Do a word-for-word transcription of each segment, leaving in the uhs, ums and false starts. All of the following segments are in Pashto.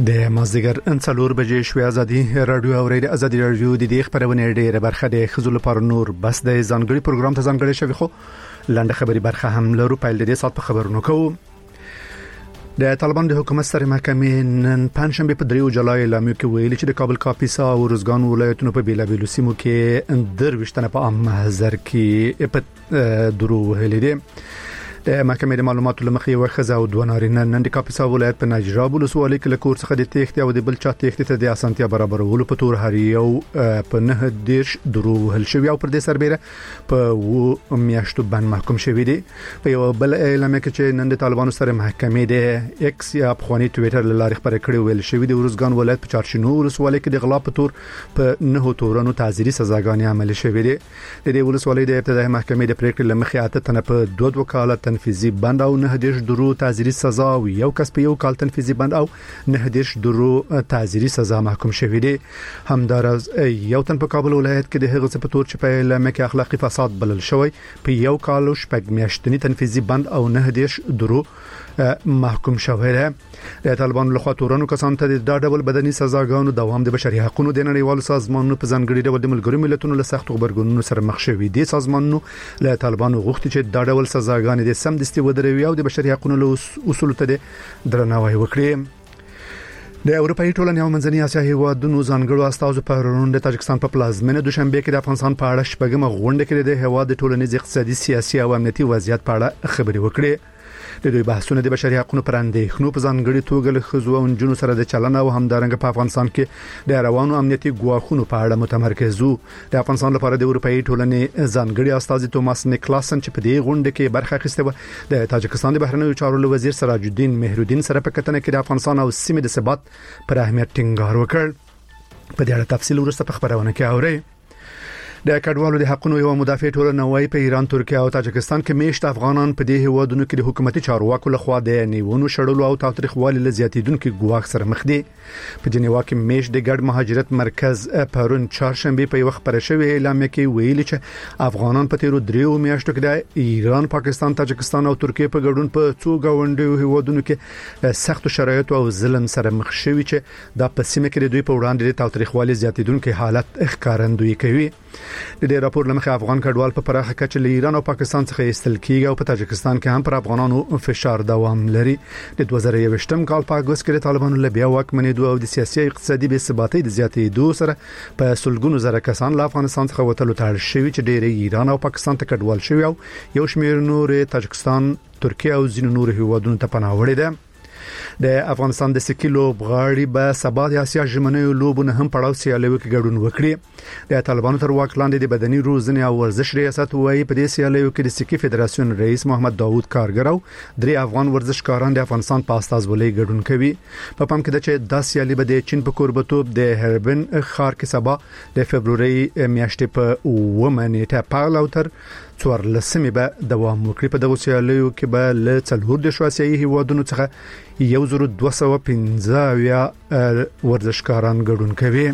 د مازدیګر انڅلور بجې شوې ازادي رادیو او ریډیو ازادي رادیو د دې خبرونه ډېره برخه د خزل پر نور بس د ځانګړي پروګرام ته ځانګړي شوی خو لاندې خبري برخه هم لرو په دې سات په خبرونو کوو. د طالبان د حکومت سره محکمې نن پنځشنبه په دریو جولای اعلان کې ویلي چې د کابل کاپیسا او روزګان ولایتونو په بیلابیلو سیمو کې درويشتنه په عام محضر کې په درو هلیدي. د محکمې د معلوماتو لمخې یو خزه او دوه نارینه نن د کاپیسا ولایت په نجراب ولسوالۍ کې له کور څخه د تېښتې او د بل چا تېښتې ته د اسانتیا برابرولو په تور هر یو په نه دیش درو هل شوی او پر دې سربېره په و میاشتو باندې محکوم شوی دی. په یو بل اعلان کې چې نن د طالبانو سره محکمې د ایکس یا افغاني ټویټر لارې خبرې کړې ویل شوی دی ورزګان ولایت په چارشینو ولسوالۍ کې د غلا په تور په نه تورونو تعزیري سزاګانې عمل شوی دی. د دې ولسوالۍ د ابتدایي محکمې د پریکړې لمخې اته تنه په دوه وکالت تنفیذي بند او نه دیش درو تعزیري سزا او یو کس په یو کال تنفیذي بند او نه دیش درو تعزیري سزا محکوم شوی دی. همدارز یو تن په کابل ولایت کې د هغه څه په تور چې په لمه کې اخلاقی فساد بلل شوی په یو کال شپږ میاشتنی تنفیذي بند او نه دیش درو محکوم شوی دی. د طالبانو لخوا تورانو کسان ته د ډول بدني سزاګانو دوام د بشري حقوقو د نړیوالو سازمانونو په ځانګړي ډول د ملګرو ملتونو له سخت خبرګونونو سره مخ شوي دي. سازمانونو له طالبانو غوښتي چې د ډول سزاګانې د سم دستي ودروي او د بشري حقوقو له اصولو ته درناوی وکړي. د اروپאי ټولنې او منځنۍ اسیا هیوادونو ځانګړو استازو په روند د تاجکستان په پلازمینه دوشنبه کې د افغانستان په اړه شپږمه غونډه کې د هیواد ټولنیز اقتصادي سیاسي او امنیتي وضعیت په اړه خبرې وکړي. د دوی بحثونه د بشري حقوقو پر اندېښنو په ځانګړي توګه له خزو او جنونو سره د چلن او همدارنګ په افغانستان کې د روانو امنیتي ګواښونو په اړه متمرکز وو. د افغانستان لپاره د اروپאי ټولنې ځانګړي استاذ توماس نیکلاسن چې په دې غونډه کې برخه اخیسته و د تاجکستان د بهرنیو چارو وزیر سراج الدین مهرالدین سره په کتنه کې د افغانستان او سیمې د ثبات پر اهمیت ټینګار وکړ. په دې اړه تفصیل ورسته په خبرونه کې اورئ. د کډوالو د حقوقو یو مدافع ټولنه وايي په ایران، ترکیه او تاجکستان کې میشت افغانان په دې هیوادونو کې د حکومتي چارواکو لخوا د نیونو شړلو او تاریخوالي لزیاتیدونکو ګواښ سره مخ دي. په جنیوا کې میشت د ګډ مهاجرت مرکز پرون چهارشنبه په وخت پر شوی اعلان کې ویلي چې افغانان په تیرو دریو میاشتو کې د ایران، پاکستان، تاجکستان او ترکیه په ګډون په څو گاونډیو هیوادونو کې سخت شرایط او ظلم سره مخ شوي چې د پسیمه کې دوی په وړاندې د تاریخوالي زیاتیدونکو حالت ښکارندوی کوي. د دې راپور لمخې افغان کډوال په پراخه کچه له ایران او پاکستان څخه ایستل کیږي او په تاجکستان کې هم پر افغانانو فشار دوام لري. د دوه زره یوویشتم کال په اګوست کې طالبانو له بیا واکمنېدو او د سیاسي او اقتصادي بې ثباتۍ د زیاتېدو سره په سلګونو زره کسان له افغانستان څخه وتلو ته اړ شوي چې ډېر ایران او پاکستان ته کډوال شوي او یو شمېر نور تاجکستان، ترکیه او ځینو نور هیوادونو ته پناه وړي دي. د افغانستان د سکیلو بغاړي به سبا د اسیا ژمنیو لوبونه هم پړاو سیالیو کې ګډون وکړي. د طالبانو تر واک لاندې د بدني روزنې او ورزش ریاست وایي په دې سیالیو کې د سکی فدراسیون رئیس محمد داوود کارګر او درې افغان ورزشکاران د افغانستان په استازولۍ ګډون کوي. په پام کې ده چې د سیالي به د چین په کوربتوب د هربن ښار کې سبا د فبرवरी میاشتې په اوومه نیټه پیل او تر څوارلسمې به دوام وکړي. په دغه سیالیو کې به له څلور د شواسیي هیوادونو څخه یو زر دوه سوه پنځه اویا ورزشکاران ګډون کوي.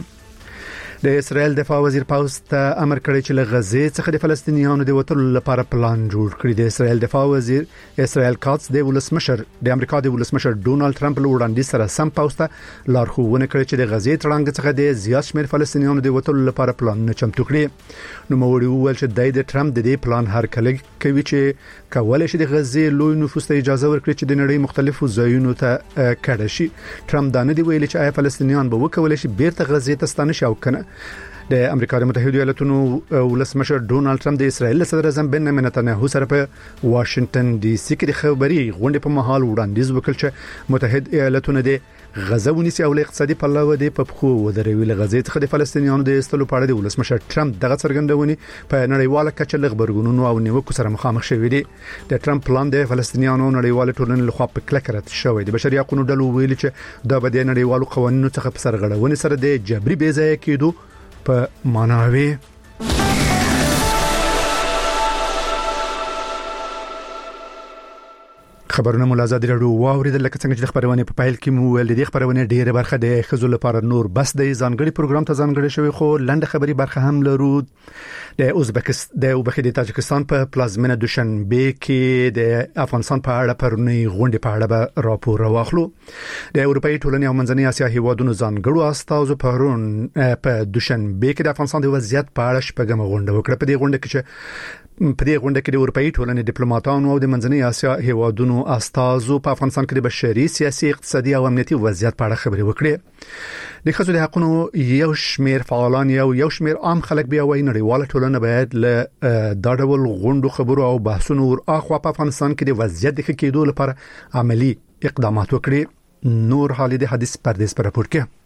د اسرائیل دفاع وزیر پاوست ته امر کړی چې له غزې څخه د فلسطینیانو د وټلو لپاره پلان جوړ کړي. د اسرائیل دفاع وزیر اسرائیل کاتس د ولسمشر د امریکا د ولسمشر ډونالد ټرمپ له وړاندیز سره سم پاوست لارښوونه کړې چې د غزې تړانګ څخه د زیات شمېر فلسطینیانو د وټلو لپاره پلان چمتو کړي. نو موري وویل چې د ټرمپ د دې پلان هر کله کوي چې کولای شي د غزې لوی نفوس ته اجازه ورکړي چې د نړۍ مختلفو ځایونو ته کډه شي. ټرمپ دا نه دی ویلي چې آیا فلسطینیان به وکولای شي بیرته غزې ته ستانه شي او کنه. د امریکا د متحده ایالاتونو ولسمشر ډونالد ټرمپ د اسرائیل صدر اعظم بنیامین نتنیاهو سره په واشنگټن ډي سي کې د خبري غونډې په مهال وړاندیز وکړ چې متحده ایالاتونه د غزه ونیسي او اقتصادي پلوه د پخو ودروي. له غزې څخه د فلسطینیانو د استلو په اړه د ولسمشر ټرمپ دغه څرګندونې په نړیواله کچه له خبرګونونو او نیوکو سره مخامخ شوې دي. د ټرمپ پلان د فلسطینیانو نړیواله ټولنې لخوا په کلک رد شوی. د بشري حقوقو ډلو ویلي چې دا به د نړیوالو قوانینو څخه په سرغړونې سره د جبري بې ځای کېدو په معناوي. خبرونه مو لازم درو واوریدل لکه څنګه چې د خبرونه په پایل کې مو ول د خبرونه ډیره برخه د خزو لپاره نور بس د ځانګړي پروګرام ته ځانګړي شوی خو لنډه خبري برخه هم لرو د ازبکستان د وبخې د تاجکستان په پلازمینه دوشنبه کې د افغانستان په اړه پرونی غونډه په اړه به راپور واخلو د اروپאי ټولنې او منځنۍ اسیا هیوادونو ځانګړو استازو پرون په دوشنبه کې د افغانستان د وضعیت په اړه شپږم غونډه وکړه په دې غونډه کې چې په دې غونډه کې د اروپאי ټولنې ډیپلوماټانو او د منځنۍ اسیا هیوادونو استازو په افغانستان کې د بشري سیاسي اقتصادي او امنیتي وضعیت په اړه خبرې وکړې د خصوصي حقوقو یو شمیر فعالان یو یو شمیر عام خلک بیا وایي نړیواله ټولنه باید له دا ډول غونډو خبرو او بحثونو ورخوا په افغانستان کې د وضعیت د ښه کېدو لپاره عملی اقدامات وکړي. نور حالي د حدیث پردیس پر راپور کې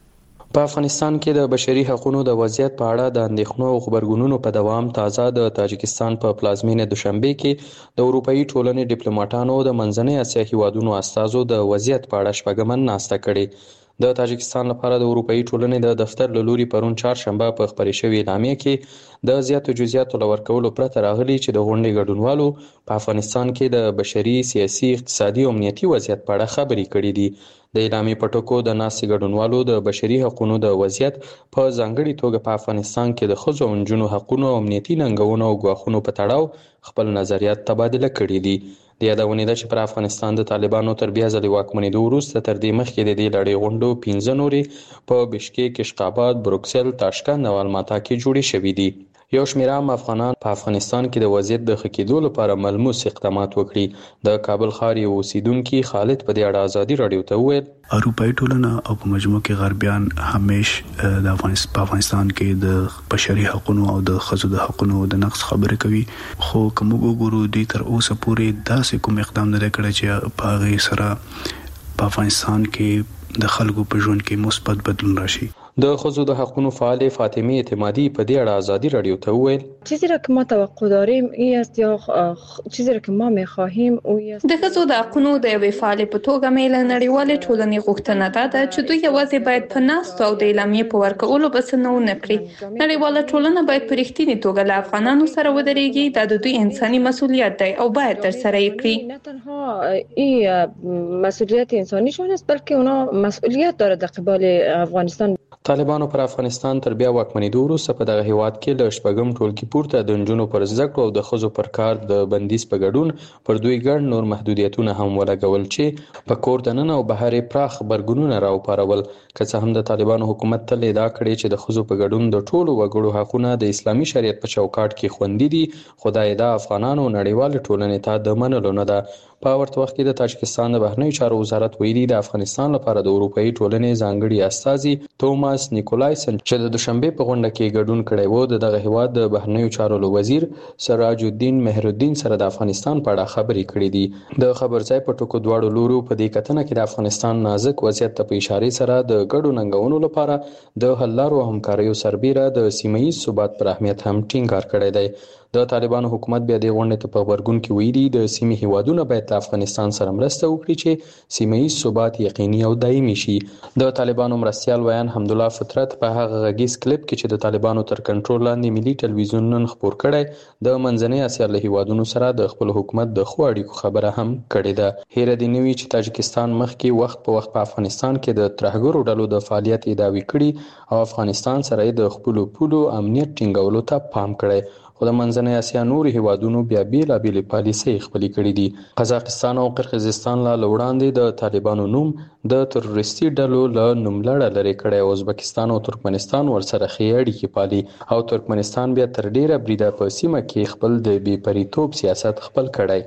په افغانستان کې د بشري حقوقو د وضعیت په اړه د اندېښنو او خبرګونونو په دوام تازه د تاجکستان په پلازمینه دوشنبه کې د اروپאי ټولنې ډیپلوماټانو د منځنۍ اسیا هیوادونو استازو د وضعیت په اړه شپږم ناسته کړې. د تاجکستان لپاره د اروپאי ټولنې د دفتر له لوري پرون چهارشنبه په خبري شوې اعلامیه کې د زیاتو جزئیاتو لورکولو پرته راغلي چې د غونډې ګډونوالو په افغانستان کې د بشري سیاسي اقتصادي او امنیتي وضعیت په اړه خبرې کړې دي. د اعلامیې په ټکو د ناستې ګډونوالو د بشري حقوقو د وضعیت په ځانګړي توګه په افغانستان کې د ښځو او نجونو حقوقو او امنیتي ننګونو او ګواښونو په تړاو خپل نظریات تبادله کړي دي. د یادونې ده چې پر افغانستان د طالبانو تر بیا ځلې واکمنېدو وروسته تر دې مخکې د دې لړۍ غونډو پنځه نورې په بشکیک، اشقاباد، بروکسل، تاشکند او الماتا کې جوړې شوې دي. یو شمېر عام افغانان په افغانستان کې د وضعیت د ښه کېدو لپاره ملموس اقدامات وکړي. د کابل ښار یو اوسیدونکي خالد په دې اړه ازادي راډیو ته وویل اروپאי ټولنه او په مجموع کې غربیان همیش د افغانستان په افغانستان کې د بشري حقوقو او د ښځو د حقوقو د نقض خبرې کوي، خو کوم وګورو دي تر اوسه پورې داسې کوم اقدام نه کړی چې په هغه سره په افغانستان کې د خلکو په ژوند کې مثبت بدلون راشي. د ښځو د حقوقو فعال فاطمه اعتمادی په دې اړه ازادي رادیو ته وویل چیزی را که ما توقع داریم این است یا چیزی را که ما می‌خواهیم او است د ښځو د حقوقو د یوې فعال په توګه میل نړیوال ټولنې غوښتنه ده چې دوی یوازې باید په ناستو او د اعلامیې په ورکولو بس نه ونکړي. نړیوال ټولنه باید په رښتینی توګه له افغانانو سره ودرېږي. دا د دوی انساني مسؤلیت دی او باید ترسره یې کړي. نه تنها این مسئولیت انسانیشون است بلکه اونا مسئولیت داره در قبال افغانستان. طالبانو پر افغانستان تر بیا واکمنېدو وروسته په دغه هیواد کې له شپږم ټولګي پورته د نجونو پر زده کړو او د ښځو پر کار د بندیز په ګډون پر دوی ګڼ نور محدودیتونه هم ولګول چې په کور دننه او بهر پراخ غبرګونونه راوپارول. که څه هم د طالبانو حکومت تل ادعا کړې چې د ښځو په ګډون د ټولو وګړو حقونه د اسلامي شریعت په چوکاټ کې خوندي دي، خو دا ادعا افغانانو نړیوال ټولنې ته د منلو نه ده. په ورته وخت کې د تاجکستان د بهرنیو چارو وزارت ویلي د افغانستان لپاره د اروپאי ټولنې ځانګړي استازي توماس نیکولایسن چې د دوشنبه په غونډه کې ګډون کړی و د دغه هیواد د بهرنیو چارو وزیر سراج الدین مهرالدین سره د افغانستان په اړه خبرې کړې دي. د خبرځای په ټکو دواړو لورو په دې کتنه کې د افغانستان نازک وضعیت ته په اشاره سره د ګډو ننګونو لپاره د حل لارو همکاریو سربېره د سیمه ییز ثبات پر اهمیت هم ټینګار کړی دی. د طالبانو حکومت بیا د غونډې ته په غبرګون کې ویلي د سیمې هیوادونو باید له افغانستان سره مرسته وکړي چې سیمه ییز ثبات یقیني او دایمي شي. د طالبانو مرستیال ویان حمدالله فطرت په هغه غږیز کلیپ کې چې د طالبانو تر کنټرول لاندې ملي ټلویزیون نن خبر کړی د منځنۍ اسیا له هیوادونو سره د خپل حکومت د خو اړیکو خبره هم کړې ده. هیره دې نه وي چې تاجکستان مخکې وخت په وخت په افغانستان کې د ترهګرو ډلو د فعالیت ادعاوې کړي او افغانستان سره د خپل پولو امنیت ټینګولو ته پام کړی، خو د منځنۍ اسیا نور هیوادونو بیا بیلابېلې پالیسۍ خپلې کړې دي. قزاقستان او قرغیزستان لا وړاندې د طالبانو نوم د تروریستي ډلو له نوملړه لرې کړی او ازبکستان او ترکمنستان ورسره ښې اړیکې پالي او ترکمنستان بیا تر ډیره بریده په سیمه کې خپل د بې پریتوب سیاست خپل کړی.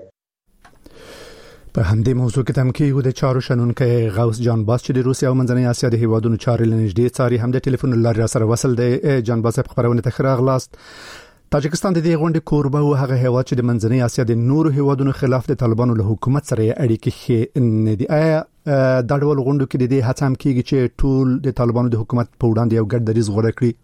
په همدې موضوع کې تم کې د چارو شنونکو غوث جان باس چې د روسیا او منځنۍ اسیا د هیوادونو چارې لنږدې څاري هم د ټلیفون لارې سره وصل دی. جان باس په خبرونه ته راغلاست. تاجکستان د دې غونډې کوربه او هغه هیواد چې د منځنۍ اسیا د نورو هیوادونو خلاف د طالبانو له حکومت سره اړیکې ښې نه دي. آیا دا ډول غونډو کې د دې هڅه هم کیږي چې ټول د طالبانو د حکومت په وړاندې یو ګډ دریځ غوړه کړي؟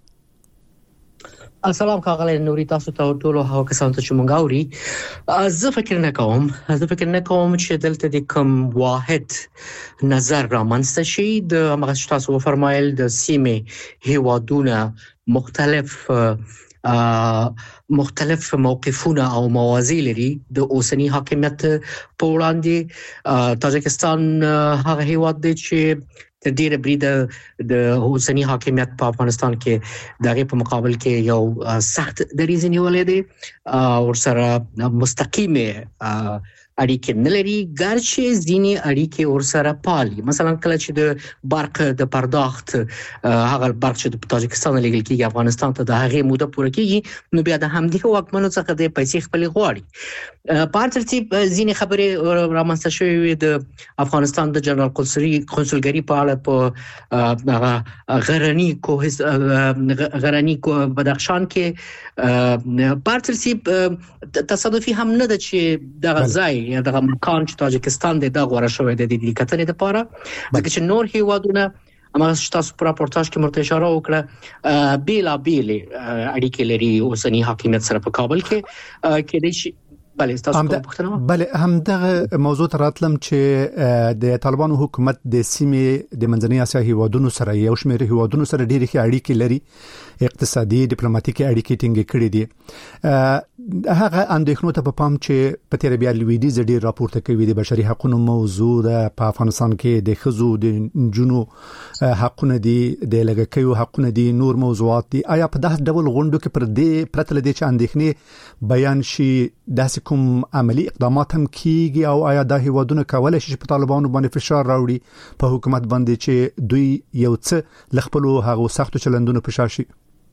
السلام کاغلی نوري تاسو ته ټول هغه کسان ته چې مونږ اوري زه فکر نه کوم زه فکر نه کوم چې دلته د کوم واحد نظر رامنځته شي. د هغه تاسو فرمایل د سیمې هیوادونه مختلف مختلف موقفونه او موازی لري د اوسنی حاکمیت په وړاندې. تاجکستان هغه هیواد دی چې تر ډیره بریده د اوسنی حاکمیت په افغانستان کې دغه په مقابل کې یو سخت دریځ نیولې دي او سره مستقیمه اړیکې نه لري، ګرچې ځینې اړیکې ورسره پالي. مثلا کله چې د برق د پرداخت هغه برق چې د تاجکستان لګل کېږي افغانستان ته د هغې موده پوره کېږي، نو بیا د همدې واکمنو څخه د پیسې خپلې غواړي. په هر ترتیب ځینې خبرې رامنځته شوې وي د افغانستان د جنرال قونسلګري په اړه په غرني کوه غرني بدخشان کې. په هر ترتیب تصادفي هم نه ده چې دغه ځای یا دغه مکان چې تاجکستان د دغه غوړه شوی د دې کتنې لپاره، ځکه چې نور هیوادونه امر تاسو په راپورتاژ کې مرته اشاره وکړه بیلا بیل اړیکې لري اوسنی حاکمیت سره په کابل کې کې د شي. بله تاسو کوم پوښتنه؟ بله هم دغه موضوع تراتلم چې د طالبانو حکومت د سیمې د منځنۍ اسیا هیوادونو سره یو شمېر هیوادونو سره ډېرې اړیکې لري، اقتصادي ډیپلوماټیکي اړیکې ټینګې کړې دي. هغه اندېښنو ته په پام چې په تیر بیا لویدیز ډېر راپورته کوي د بشري حقوقو موضوع ده په افغانستان کې، د ښځو د نجونو حقونه دي، د لږکیو حقونه دي، نور موضوعات دي. آیا په داسې ډول غونډو کې پر دې پرته له دې چې اندېښنې بیان شي داسې کوم عملی اقدامات هم کیږي، او آیا دا هیوادونه کولای شي په طالبانو باندې فشار راوړي په حکومت باندې چې دوی یو څه لخپلو هغه سختو چلندونو په شاشي؟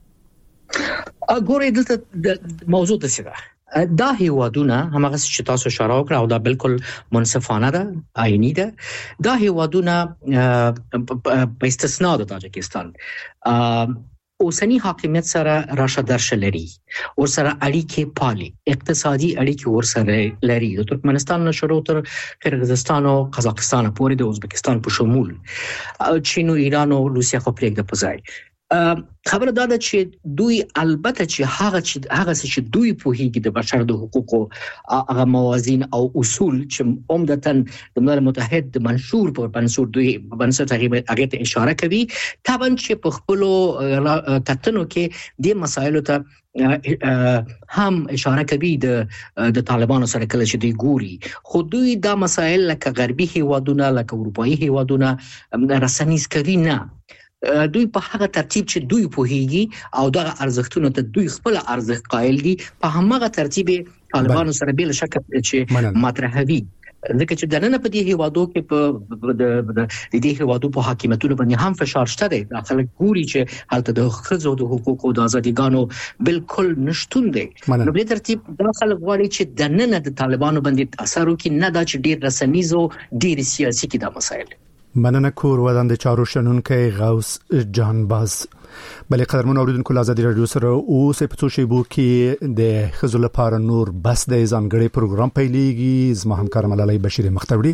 ګورې دلته موضوع د سره دا هیوادونه همغه چې تاسو اشاره وکړه او دا بالکل منصفانه ده، آئینی ده. دا هیوادونه په استثناء د تاجکستان اوسنی حاکمیت سره راشه درشه لري، ور سره اړیکې پالي، اقتصادي اړیکې ور سره لري، د ترکمنستان نه شروع تر قرغیزستان او قزاقستان پورې، د ازبکستان په شمول، چین او ایران او روسیا خو پرېږده په ځای. خبره دا ده چې دوی البته چې هغه چې هغه چې دوی په هیګي د بشر د حقوقو هغه موازین او اصول چې عمدتاً د ملل متحد د منشور په بنسټ دوی بنسټ هغه ته اشاره کوي، طبعا چې په خپل کتنو کې د مسایلو ته هم اشاره کوي د د طالبانو سره کله چې دوی ګوري، خو دوی دا مسایل لکه غربي هیوادونه لکه اروپایي هیوادونه رسنیز کوي نه. دوی په هغه ترتیب چې دوی پوهیږي او دغه ارزښتونه ته دوی خپل ارزښت قائل دي، په همغه ترتیب طالبانو سره بل شک چې مطرحوي. ځکه چې دنه په دې هیوادو کې په د دې هیوادو په حاکمیتونو باندې هم فشار شته دی. داخله ګوري چې هلته د ښځو د حقوقو د ازادیګانو بالکل نشټون دی. نو په ترتیب داخله غواړي چې دنه د طالبانو باندې اثر وکړي، نه دا چې ډیر رسنیزو ډیر سیاسي کې د مسایل. مننه کور ودان د چارو شنونکو غوث جان باز. بلې قدرمن اوریدونکو لازم رادیو سره اوس په څو شیبو کې د خزل لپاره نور بس د ځانګړي پروګرام پیلېږي. زما همکار ملالۍ بشیر مختوړي.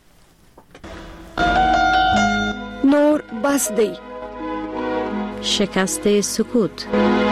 نور بس دی شکست سکوت.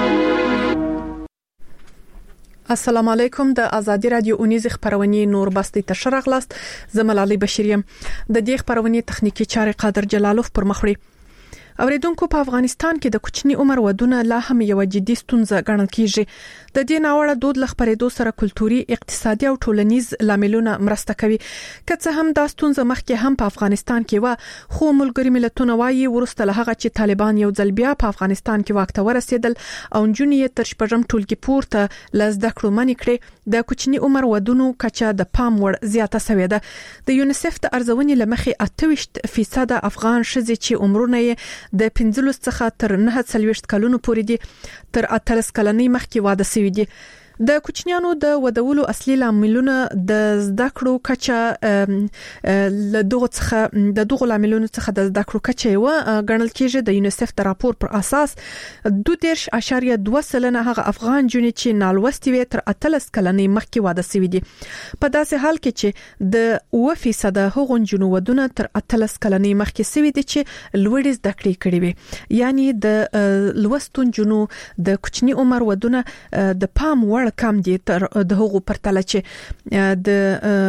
السلام علیکم. د ازادي رادیو اونیز خبرونه نور بستی تشرغلاست. زملالي بشریم د دې خبرونه تخنیکی چارې قادر جلالوف پر مخړي. اوریدونکو په افغانستان کې د کوچني عمر ودونه لا هم یو جدي ستونزه ګڼل کیږي. د دې ناوړه دود لخبرېدو سره کلتوري، اقتصادي او ټولنیز لاملونه مرسته کوي. که څه هم دا ستونزه مخکې هم په افغانستان کې و، خو ملګری ملتونه وايي ورسته له هغه چې طالبان یو ځل بیا په افغانستان کې واک ته ورسېدل او جنونی تر شپږم ټولګي پورته لزده کړو منې کړې، د کوچني عمر ودونو کچه د پام وړ زیاته شوې ده. د یونیسف د ارزونې لمخې اته ویشت فیصد افغان ښځې چې عمرونه یې د پنځلس څخه تر نه څلوېښت کلونو پورې دي تر اتلس کلنۍ مخکې واده شوي دي. د کوچنیانو د ودولو اصلي لاملونه د زده کړو کچه له دغه څخه د دغه لاملونو څخه د زده کړو کچه و ګڼل کېږي. د یونیسف د راپور پر اساس دوه دېرش اعشاریه دوه سلنه هغه افغان جونې چې نالوستي وي تر اتلس کلنۍ مخکې واده شوي دي. په داسې حال کې چې د اوه فیصد هغو جنو ودونه تر اتلس کلنۍ مخکې شوي دي چې لوړې زده کړې کړې وي. یعنی د لوستون جنو د کوچني عمر ودونه د پام وړ لوړ کم دي تر د هغو پرتله چې د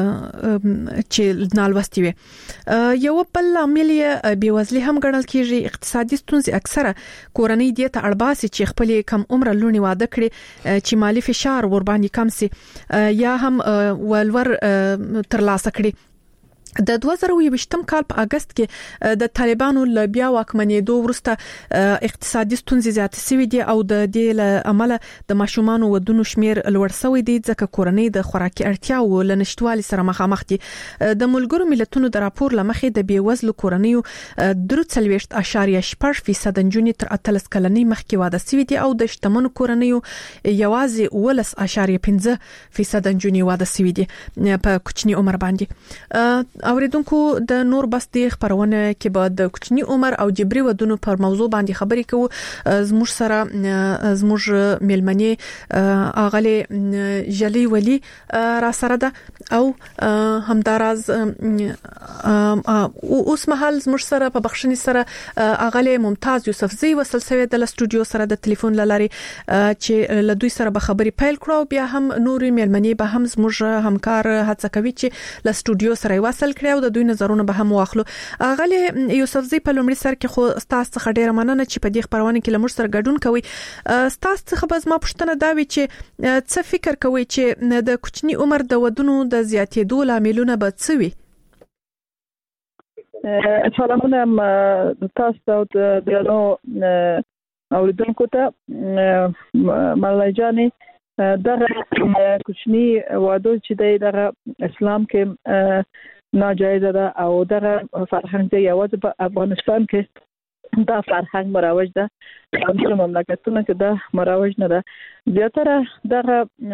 چې نالوستي وي. یو بل عامل بیوزلي هم ګڼل کیږي. اقتصادي ستونزې اکثره کورنۍ دې ته اړباسي چې خپل کم عمر لونی واده کړي چې مالی فشار ور باندې کم سي یا هم ولور ترلاسه کړي. د دوه زره یوویشتم کال په اگست کې د طالبانو ل بیا واکمنېدو وروسته اقتصادي ستونزې زیاتې شوې دي او د دې له امله د ماشومان ودونو شمیر لوړ شوی دی ځکه کورنۍ د خوراکي اړتیاو له نشټوالي سره مخامخ دي. د ملګرو ملتونو د راپور لمخې د بیوزلو کورنیو درې څلوېښت اعشاریه شپږ فیصد نجونې تر اتلس کلنۍ مخکې واده شوي دي او د شتمنو کورنیو یوازې ولس اعشاریه پنځه فیصد نجونې واده شوي دي په کوچني عمر باندې. اوریدونکو د نور بس د خبرونه کې بعد د کوچني عمر او جبري ودونو پر موضوع باندې خبرې کوو. زموږ سره زموږ ملمنې اغلی جلی ولی را سره ده او همداراز اوس مهال زموږ سره په بخښنې سره اغلی ممتاز یوسفزی وصل شوی د استودیو سره د ټلیفون لاري چې له دوی سره به خبرې پیل کړو. بیا هم نورې ملمنې به هم زموږ همکار هڅه کوي چې له استودیو سره وصل کړو او د دوی نظرونه به هم واخلو. اغلی یوسفزی په لومړي سر کې خو ستاسو څخه ډیره مننه چې په دې خبرونه کې لمر سره ګډون کوي. ستاسو څخه به زما پوښتنه دا وي چې څه فکر کوي چې د کوچني عمر د ودونو د زیاتېدو لاملونه به څه وي؟ سلامونه تاسو او د بیانو اوریدونکو ته. ملای جاني دغه کوچني واده چې د اسلام کې ناجایزه ده او دغه فرهنګ دی یوازې په افغانستان کې دا فرهنګ مروج ده. په مملکتونو کې دا مروج نه ده. زیاتره دغه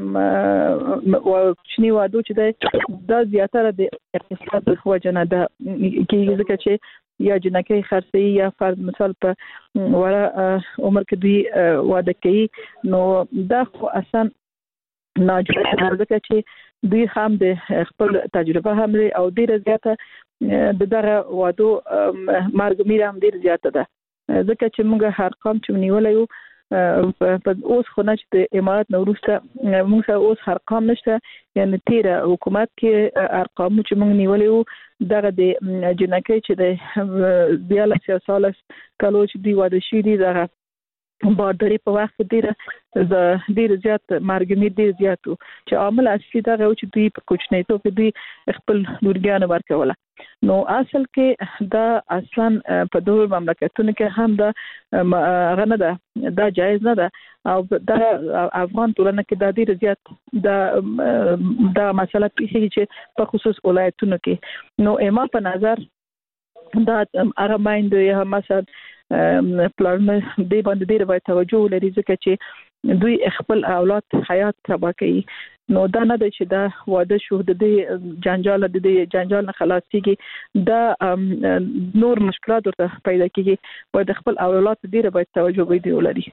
کوچني واده چې دی دا زیاتره د اقتصاد په وجه نه ده کېږي ځکه چې یا جنکۍ خرڅي یا فرد مثال په وړه عمر کې دوی واده کوي نو دا خو اصلا ناجایزه ده ځکه چې دوی هم د خپل تجربه هم لري او ډیر زیاته د دغه وادو مرګ میره هم ډیر زیاته ده ځکه چې موږ هر قوم چې نیولای یو په اوس خو نه چې د امارات نوروسته موږ سره اوس هر قوم نشته یعنی تیر حکومت کې ارقام چې موږ نیولای یو دغه د جنکۍ چې د دیالس سالس کالو چې دی واده شي دي دغه باردري په وخت ډیر ز ډیر زیات مرګ ډیر زیات چې عامل اصلي دا غو چې دوی په کوچنیتو کې دوی خپل لورګان ورکوله. نو اصل کې دا اصلا په دوه مملکتونو کې هم دا غنه ده دا جایز نه ده او دا افغان ټولنه کې دا ډیر زیات دا دا مسله پیښیږي چې په خصوص ولایتونو کې. نو اما په نظر دا هغه مایند یا مثلا پلان دی باندې ډیر باید توجه ولري ځکه چې دوی خپل اولاد حیات تباہ کوي. نو دا نه ده چې دا واده شو د دې جنجال د دې جنجال نه خلاصيږي دا نور مشکلات ورته پیدا کیږي. باید خپل اولاد ډیر باید توجه وکړي ولري.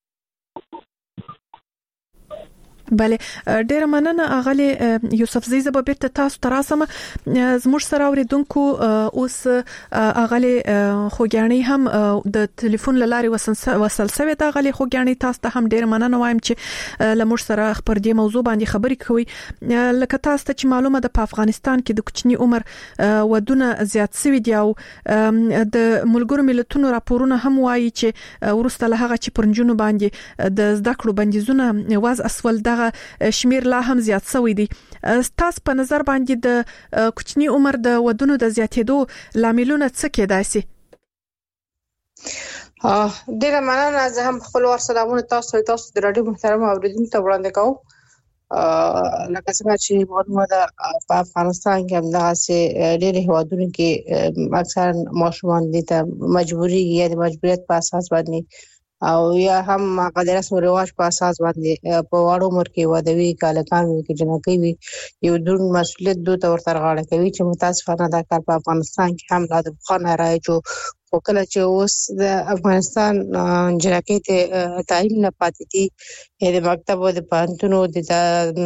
بله ډیر مننه اغلی یوسفزی زه به تاسو تراسم. زموږ سره اوریدونکو اوس اغلی خوګانی هم د ټلیفون لارې وصل شوی د اغلی خوګانی تاسو ته هم ډیر مننه وایم چې لمر سره خبر دی موضوع باندې خبرې کوي. لکه تاسو ته چې معلومه ده په افغانستان کې د کوچني عمر ودونه زیات شوی دی او د ملګرو ملتونو راپورونه هم وایي چې ورسته له هغه چې پرنجونو باندې د زده کړو بندیزونه واز اسول دغه شمیر لا هم زیات شوی دی. تاسو په نظر باندې د کوچني عمر د ودونو د زیاتېدو لاملونه څه کېدای شي؟ اه ډیره مننه. زه هم خپل ور سلامونه تاسو تاسو د رادیو محترم اوریدونکو ته وړاندې کوم. لکه څنګه چې معلومه ده په افغانستان کې هم دغه ډېر هوادونو کې اکثر ماشومان دي ته مجبوري یا د مجبوریت په اساس باندې او یا هم هغه د رسم او رواج په اساس باندې په واړو عمر کې ودوي کالکان کې جنکۍ وي یو دون مسؤلیت دوی ته ورته غاړه کوي چې متاسفانه دا کار په افغانستان کې هم لا د بخانه راځي او کله چې اوس د افغانستان جنکۍ ته تعلیم نه پاتې دي د مکتب او د پانتونو د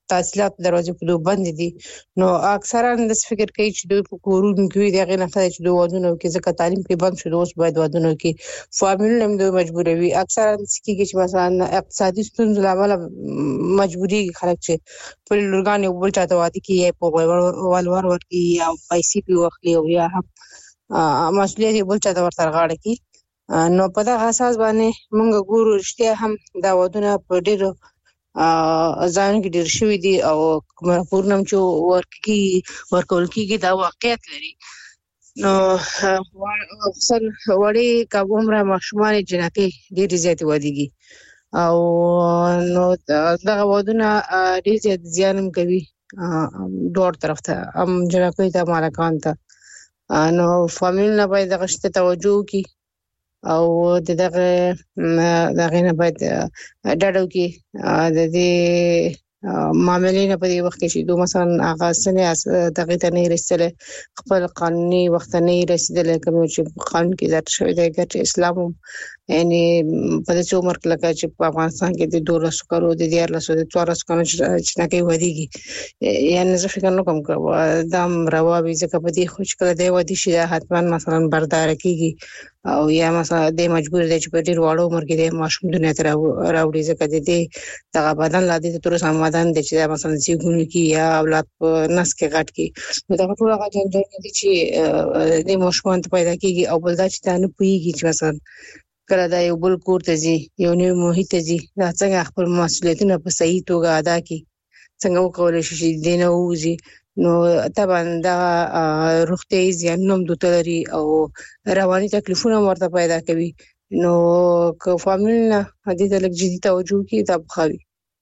تحصیلات دروازې په دوه بند دي نو اکثرا د فکر کوي چې دوی په کورونو کې دغه نه خدای چې دوی ودونه کې ځکه تعلیم په بند شو اوس باید ودونه کې فامیل هم دوی مجبوروي اکثرا سکیږي چې مثلا اقتصادي ستونزې لامل مجبوري خلک چې په لورګان یو بل چاته واده کې په ولور ورکی یا پیسې په وخت او یا هم مسؤلیت یو بل چاته ورته غاړه کې نو په دغه اساس باندې موږ ګورو رښتیا هم دا ودونه په ډیرو ځان کې ډیر شوی دي او کومه پورنم چې ورکی ورکول کېږي دا واقعیت لري نو اکثر وړي کوم عمره ماشومان جنکې ډیر زیات ودیږي او نو دغه ودونه ډیر زیات زیان کوي دوه طرف ته هم جنکې ته مالکان ته نو فامیل نه باید دغه شته توجه وکړي او دغه دغه نه باید ډاډو کې د دې معاملې نه په دې وخت کې چې دوه مثلا هغه سنې دغه ته نه رسیدل خپل قانوني وخت نه رسیدل کوم چې قانون کې ذات شوی دی چې اسلام یعنی په دې عمر کې لکه چې په افغانستان کې د دوه لسو کارو د دیار لسو د څوار لسو کارو چې نه کوي ودیږي یعنی زه فکر نه کوم چې دام راوي ځکه په دې خو چې کله دی ودی شي حتما مثلا بردار کیږي او یا مثلا د مجبور دی چې په ډیر وړو عمر کې د ماشوم دنیا ته راوړي ځکه د دې دغه بدن لا دې تر سمادان د چې مثلا زیګون کې یا اولاد په نس کې غټ کې نو دا ټول هغه جنجال دي چې د ماشومان ته پیدا کیږي او بل دا چې تاسو پوهیږي چې مثلا کله دا یو بل کور ته ځي یو نوی محیط ته ځي دا څنګه خپل مسؤلیتونه په صحیح توګه ادا کړي څنګه وکولای شي چې دینه وځي نو طبعا دا روغتیايي زیانونه هم دوی لري او رواني تکلیفونه ورته پیدا کوي نو که فامیل نه دې ته لږ جدي توجه کوي دا بخوي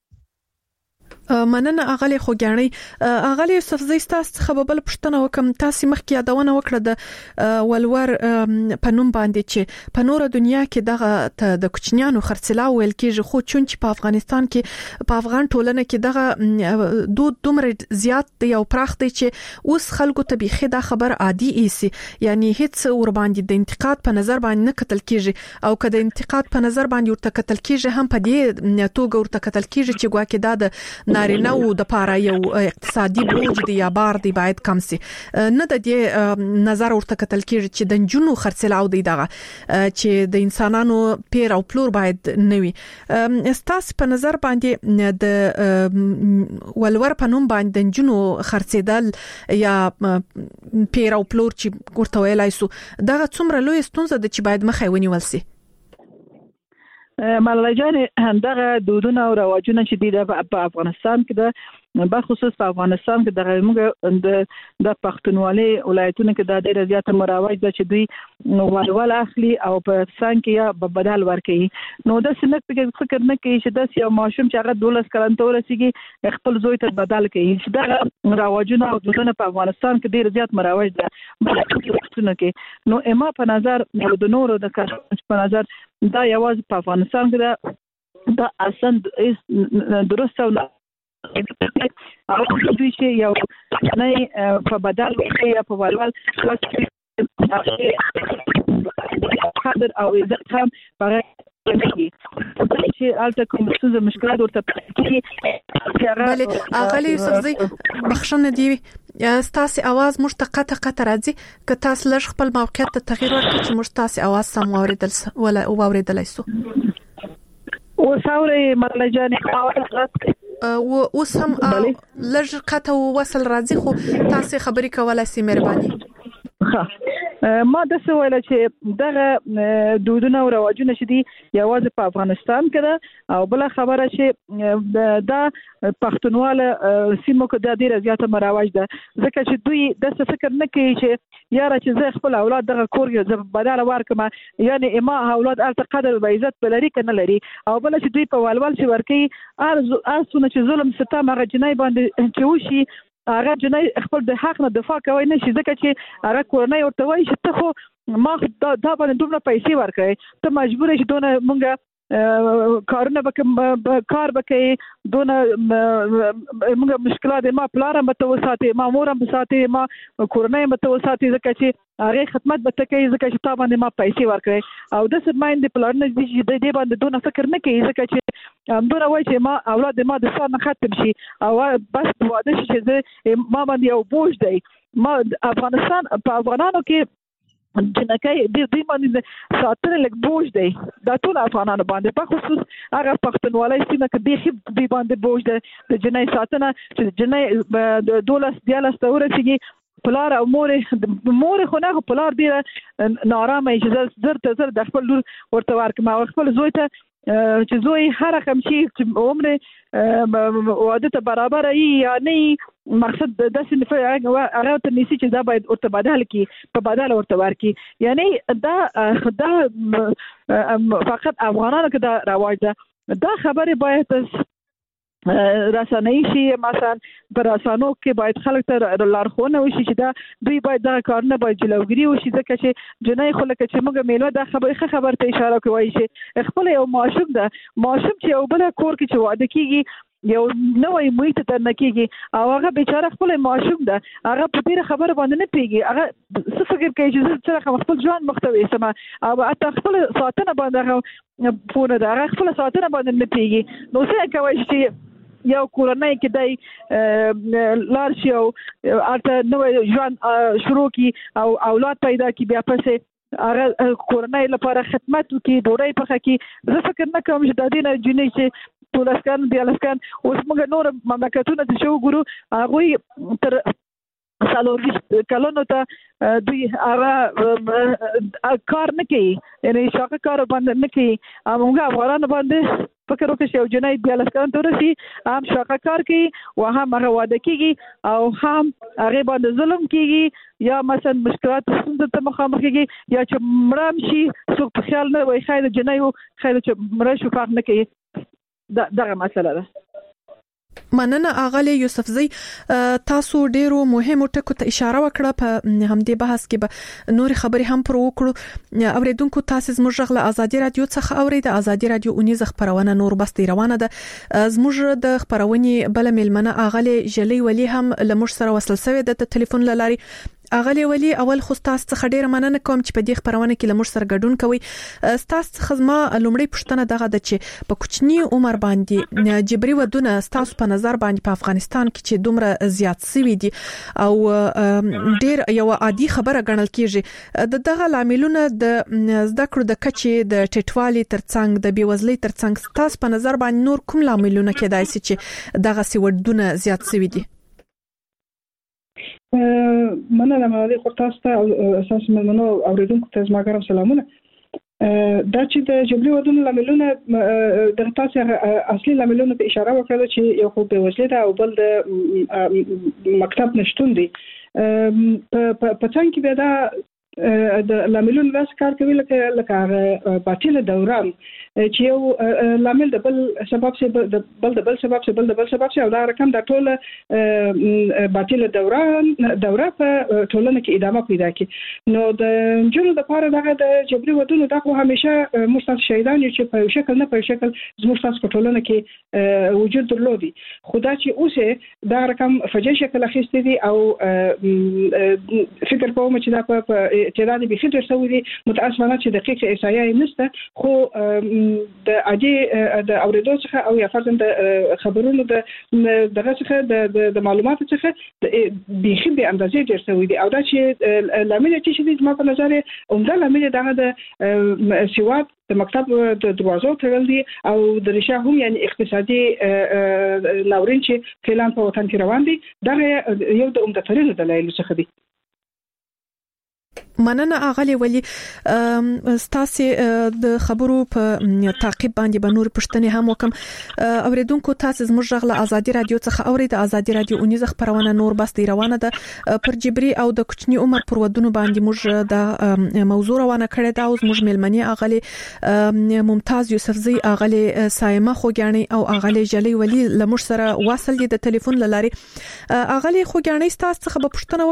مننه اغلی خوګانی اغلی صفزی تاسو خبربل پښتنه وکم تاسو مخکې یادونه وکړه د ولور پنوم باندې چې په نور دنیا کې دغه د کوچنیانو خرڅلاو ویل کېږي خو چون چې په افغانستان کې په افغان ټولنه کې دغه دود دومره زیات دی او پراخ دی چې اوس خلکو ته بيخي دا خبر عادي ایسي یعنی هیڅ ور باندې د انتقاد په نظر باندې نه کتل کېږي او کله انتقاد په نظر باندې ورته کتل کېږي هم په دې توګه ورته کتل کېږي چې ګواکې دا د نارینه او د پاره یو اقتصادي بوج دی یا بار دی باید کم سي نه د دې نظر ورته کتل کېږي چې د جنونو خرڅلاو دی دغه چې د انسانانو پیر او پلور باید نوي استاس په نظر باندې د ولور په نوم باندې د جنونو خرڅیدل یا پیر او پلور چې ورته ویلای سو دغه څومره لوی ستونزه ده چې باید مخه ونیول سي ملالۍ جان دغه دودونه او رواجونه چې دي په افغانستان کې د بخصوص په افغانستان کې دغه موږ د د پښتونولي ولایتونو کې د ډېر زیات مراوج د چې دوی ولول اخلي او په سان کې یا بدل ورکړي نو د سنت فکر نه کوي چې د یو ماشوم چې هغه دولس کلن ته ورسیږي خپل زوی ته بدل کوي چې دغه رواجونه او دودونه په افغانستان کې ډېر زیات مراوج ده کې نو اما په نظر د نورو د کارت په نظر دا یوازې په افغانستان کې دا اصلا درست او او دوی چې یو نه په بدل کې یا په ولول قدر او عزت هم برای چې الته کوم څه مشکلات ورته کې بله اغلی صفزی بخښنه دی ستاسو आवाज مش ته قطه قطه راځي که تاسو لږ خپل موقعیت ته تغییر ورکړئ چې مش تاسو आवाज سم اوریدل ولا اوریدل شو او ثوري ملجاني اواز او اوس هم لږ قطه وصل راځي خو تاسو خبرې کولای سي مهرباني ما د څه ویل چې دغه دودونه او رواجونه چې دي یوازې په افغانستان کې ده او بل خبره چې دا پښتونواله سیمو کې د ډیره زیاته مراوج ده ځکه چې دوی د څه فکر نه کوي چې یاره چې زه خپل اولاد دغه کور یې بدل ورکم یعنی اما اولاد الته قدر او عزت بلري کنه لري او بل چې دوی په ولول چې ورکی ارزو ارزونه چې ظلم ستام هغه جنای باندې چې وشي هغه جنای خپل د حق نه دفاع کوي نه شي ځکه چې هغه کورنۍ ورته وایي چې ته خو ما دا باندې دومره پیسې ورکړې ته مجبور یې چې دونه مونږه کارونه به کار بکې دونه موږ مشکلات ما پلان به تو ساتي ما مور هم ساتي ما کورنۍ به تو ساتي ځکه چې هغه خدمت به تکي ځکه چې تا باندې ما پیسې ورکړي او د سماین د پلان د دې باندې دونه فکر نه کوي ځکه چې همدونه وایي چې ما اولاد ما د سر نه ختم شي او بس واده شي چې ما باندې یو بوج دی ما افغانستان په افغانانو کې جنکای د دې باندې ساتنه لګ بوج دی دا ټول افغانانو باندې په خصوص هغه پښتونولۍ سیمه کې به خپ دی باندې بوج دی د جنای ساتنه چې جنای د دولس دیالس تورسیږي پلار او مور مور خو نه پلار دی نارامه چې زر ته زر د خپل لور ورته ورکما خپل زوی ته چې زوی هر رقم شي چې عمر واده ته برابر ای یا نه مقصد د داسې هغه ته نيسي چې دا باید ورته بدل کی په بدل ورته ورکی یعنی دا دا فقط افغانانو کې دا رواج ده دا خبره باید رسنۍ شي مثلا پر رسنو کې باید خلک ته لارښوونه وشي چې دا دوی باید دا کارونه باید جلوګیری وشي ځکه چې جنای خلک چې موږ میلو دا خبره خبر ته اشاره کوي چې خپل یو معشوق ده معشوق چې یو بل کور کې چې واده کیږي یو نوې محیط ته نکیږي او هغه بیچاره خپل معشوق ده هغه په دې خبره باندې نه پیږي هغه څه فکر کوي چې څنګه خپل ځوان مختوي سم او حتی خپل ساتنه باندې پونه ده هغه خپل ساتنه باندې نه پیږي نو څه کوي چې یو کورنۍ کې دای لار شي او البته نوې ژوند شروع کی او اولاد پیدا کی بیا پسې هغه کورنۍ لپاره خدمت وکي ډوډۍ پخه کی زه فکر نه کوم چې د دې نه جنې چې ټولسکان دیالسکان اوس موږ نور مملکتونه چې شو ګورو هغه تر سالور کلونو ته دوی هغه کار نه کوي یعنی شاکه کار باندې نه کوي موږ افغانان باندې فکر وکړئ چې یو جنای دیالس کلن تورسي هم شاکه کار کوي او هم هغه واده کیږي او هم هغه باندې ظلم کیږي یا مثلا مشکلات څنګه ته مخامخ کیږي یا چې مرام شي څوک په خیال نه وای خیر جنای خیر چې مړ شو فرق نه کوي دا دغه مسله ده مننه اغلی یوسفزی تاسو ډیرو مهمو ټکو ته اشاره وکړه په همدې بحث کې به نور خبرې هم پر وکړو اوریدونکو تاسو زموږ غږ له ازادي رادیو څخه اورید ازادي رادیو اونیز خبرونه نور بس روانه ده زموږ د خبرونې بل ملمنه اغلی جلی ولی هم لمر سره وصل شوی د ټلیفون لاري اغلی ولی اول خو تاسو څخه ډیر مننه کوم چې په دې خبرونه کې لمر سره ګډون کوي تاسو خدمه لومړی پښتنه دغه د چې په کوچنی عمر باندې جبري ودونه تاسو په نظر باندې په افغانستان کې چې دومره زیات سوي دي او ډیر یو عادي خبره ګڼل کیږي د دغه لاملونه د زده کړو د کچې د ټټوالي ترڅنګ د بیوزلۍ ترڅنګ تاسو په نظر باندې نور کوم لاملونه کېدای شي چې دغه سیودونه زیات سوي دي مننه مالي خورتاسته او اساس مننه اوریدونکو ته زما ګرم سلامونه دا چې د جبري ودونو لاملونه د تاسو اصلي لاملونه په اشاره وکړه چې یو خو به وسیله او بل د مکتب نشټون دي په څنګه کې به دا د لاملونه داس کار کوي لکه لکه باطل دوران چې یو لامل د بل سبب څخه د بل د بل سبب څخه بل د بل سبب څخه دا رقم د ټوله باطل دوران دوره په ټولنه کې ادامه پیدا کوي نو د جنو د پاره دغه د جبري ودونو دغه همیشه مستث شهیدان چې په شکل نه په شکل زموږ په ټولنه کې وجود درلودي خدا چې اوسه دا رقم فجأه شکل اخیسته دي او فکر کوم چې دا په اعتراض به خطر سوي متاسفانه چې دقیق احصایه نشته خو د عادي د اوریدو څخه او یا فرضاً د خبرونو د دغه څخه د معلوماتو څخه د بيخي به اندازې ډیر سوي دي او دا چې لامل چې چې ما په نظر عمده لامل دغه د سواد د مکتب د دروازو تړل دي او د رشا هم یعنی اقتصادي ناورین چې فعلا په وطن کې روان دي دا یو د عمده ترين دلایل څخه دي مننه اغلی ولی ستاسو د خبرو په تعقیب باندې به نور پښتنې هم وکم اوریدونکو تاسو زموږ غږ له ازادي رادیو څخه اورید ازادي رادیو اونیز خبرونه نور بس دی روانه ده پر جبري او د کوچنی عمر پر ودونو باندې موږ د موضوع روانه کړې ده او موږ ملمنې اغلی ممتاز یوسفزی اغلی سایمه خوګانی او اغلی جلی ولی لمر سره واصل دي د ټلیفون لاري اغلی خوګانی تاسو څخه به پښتنه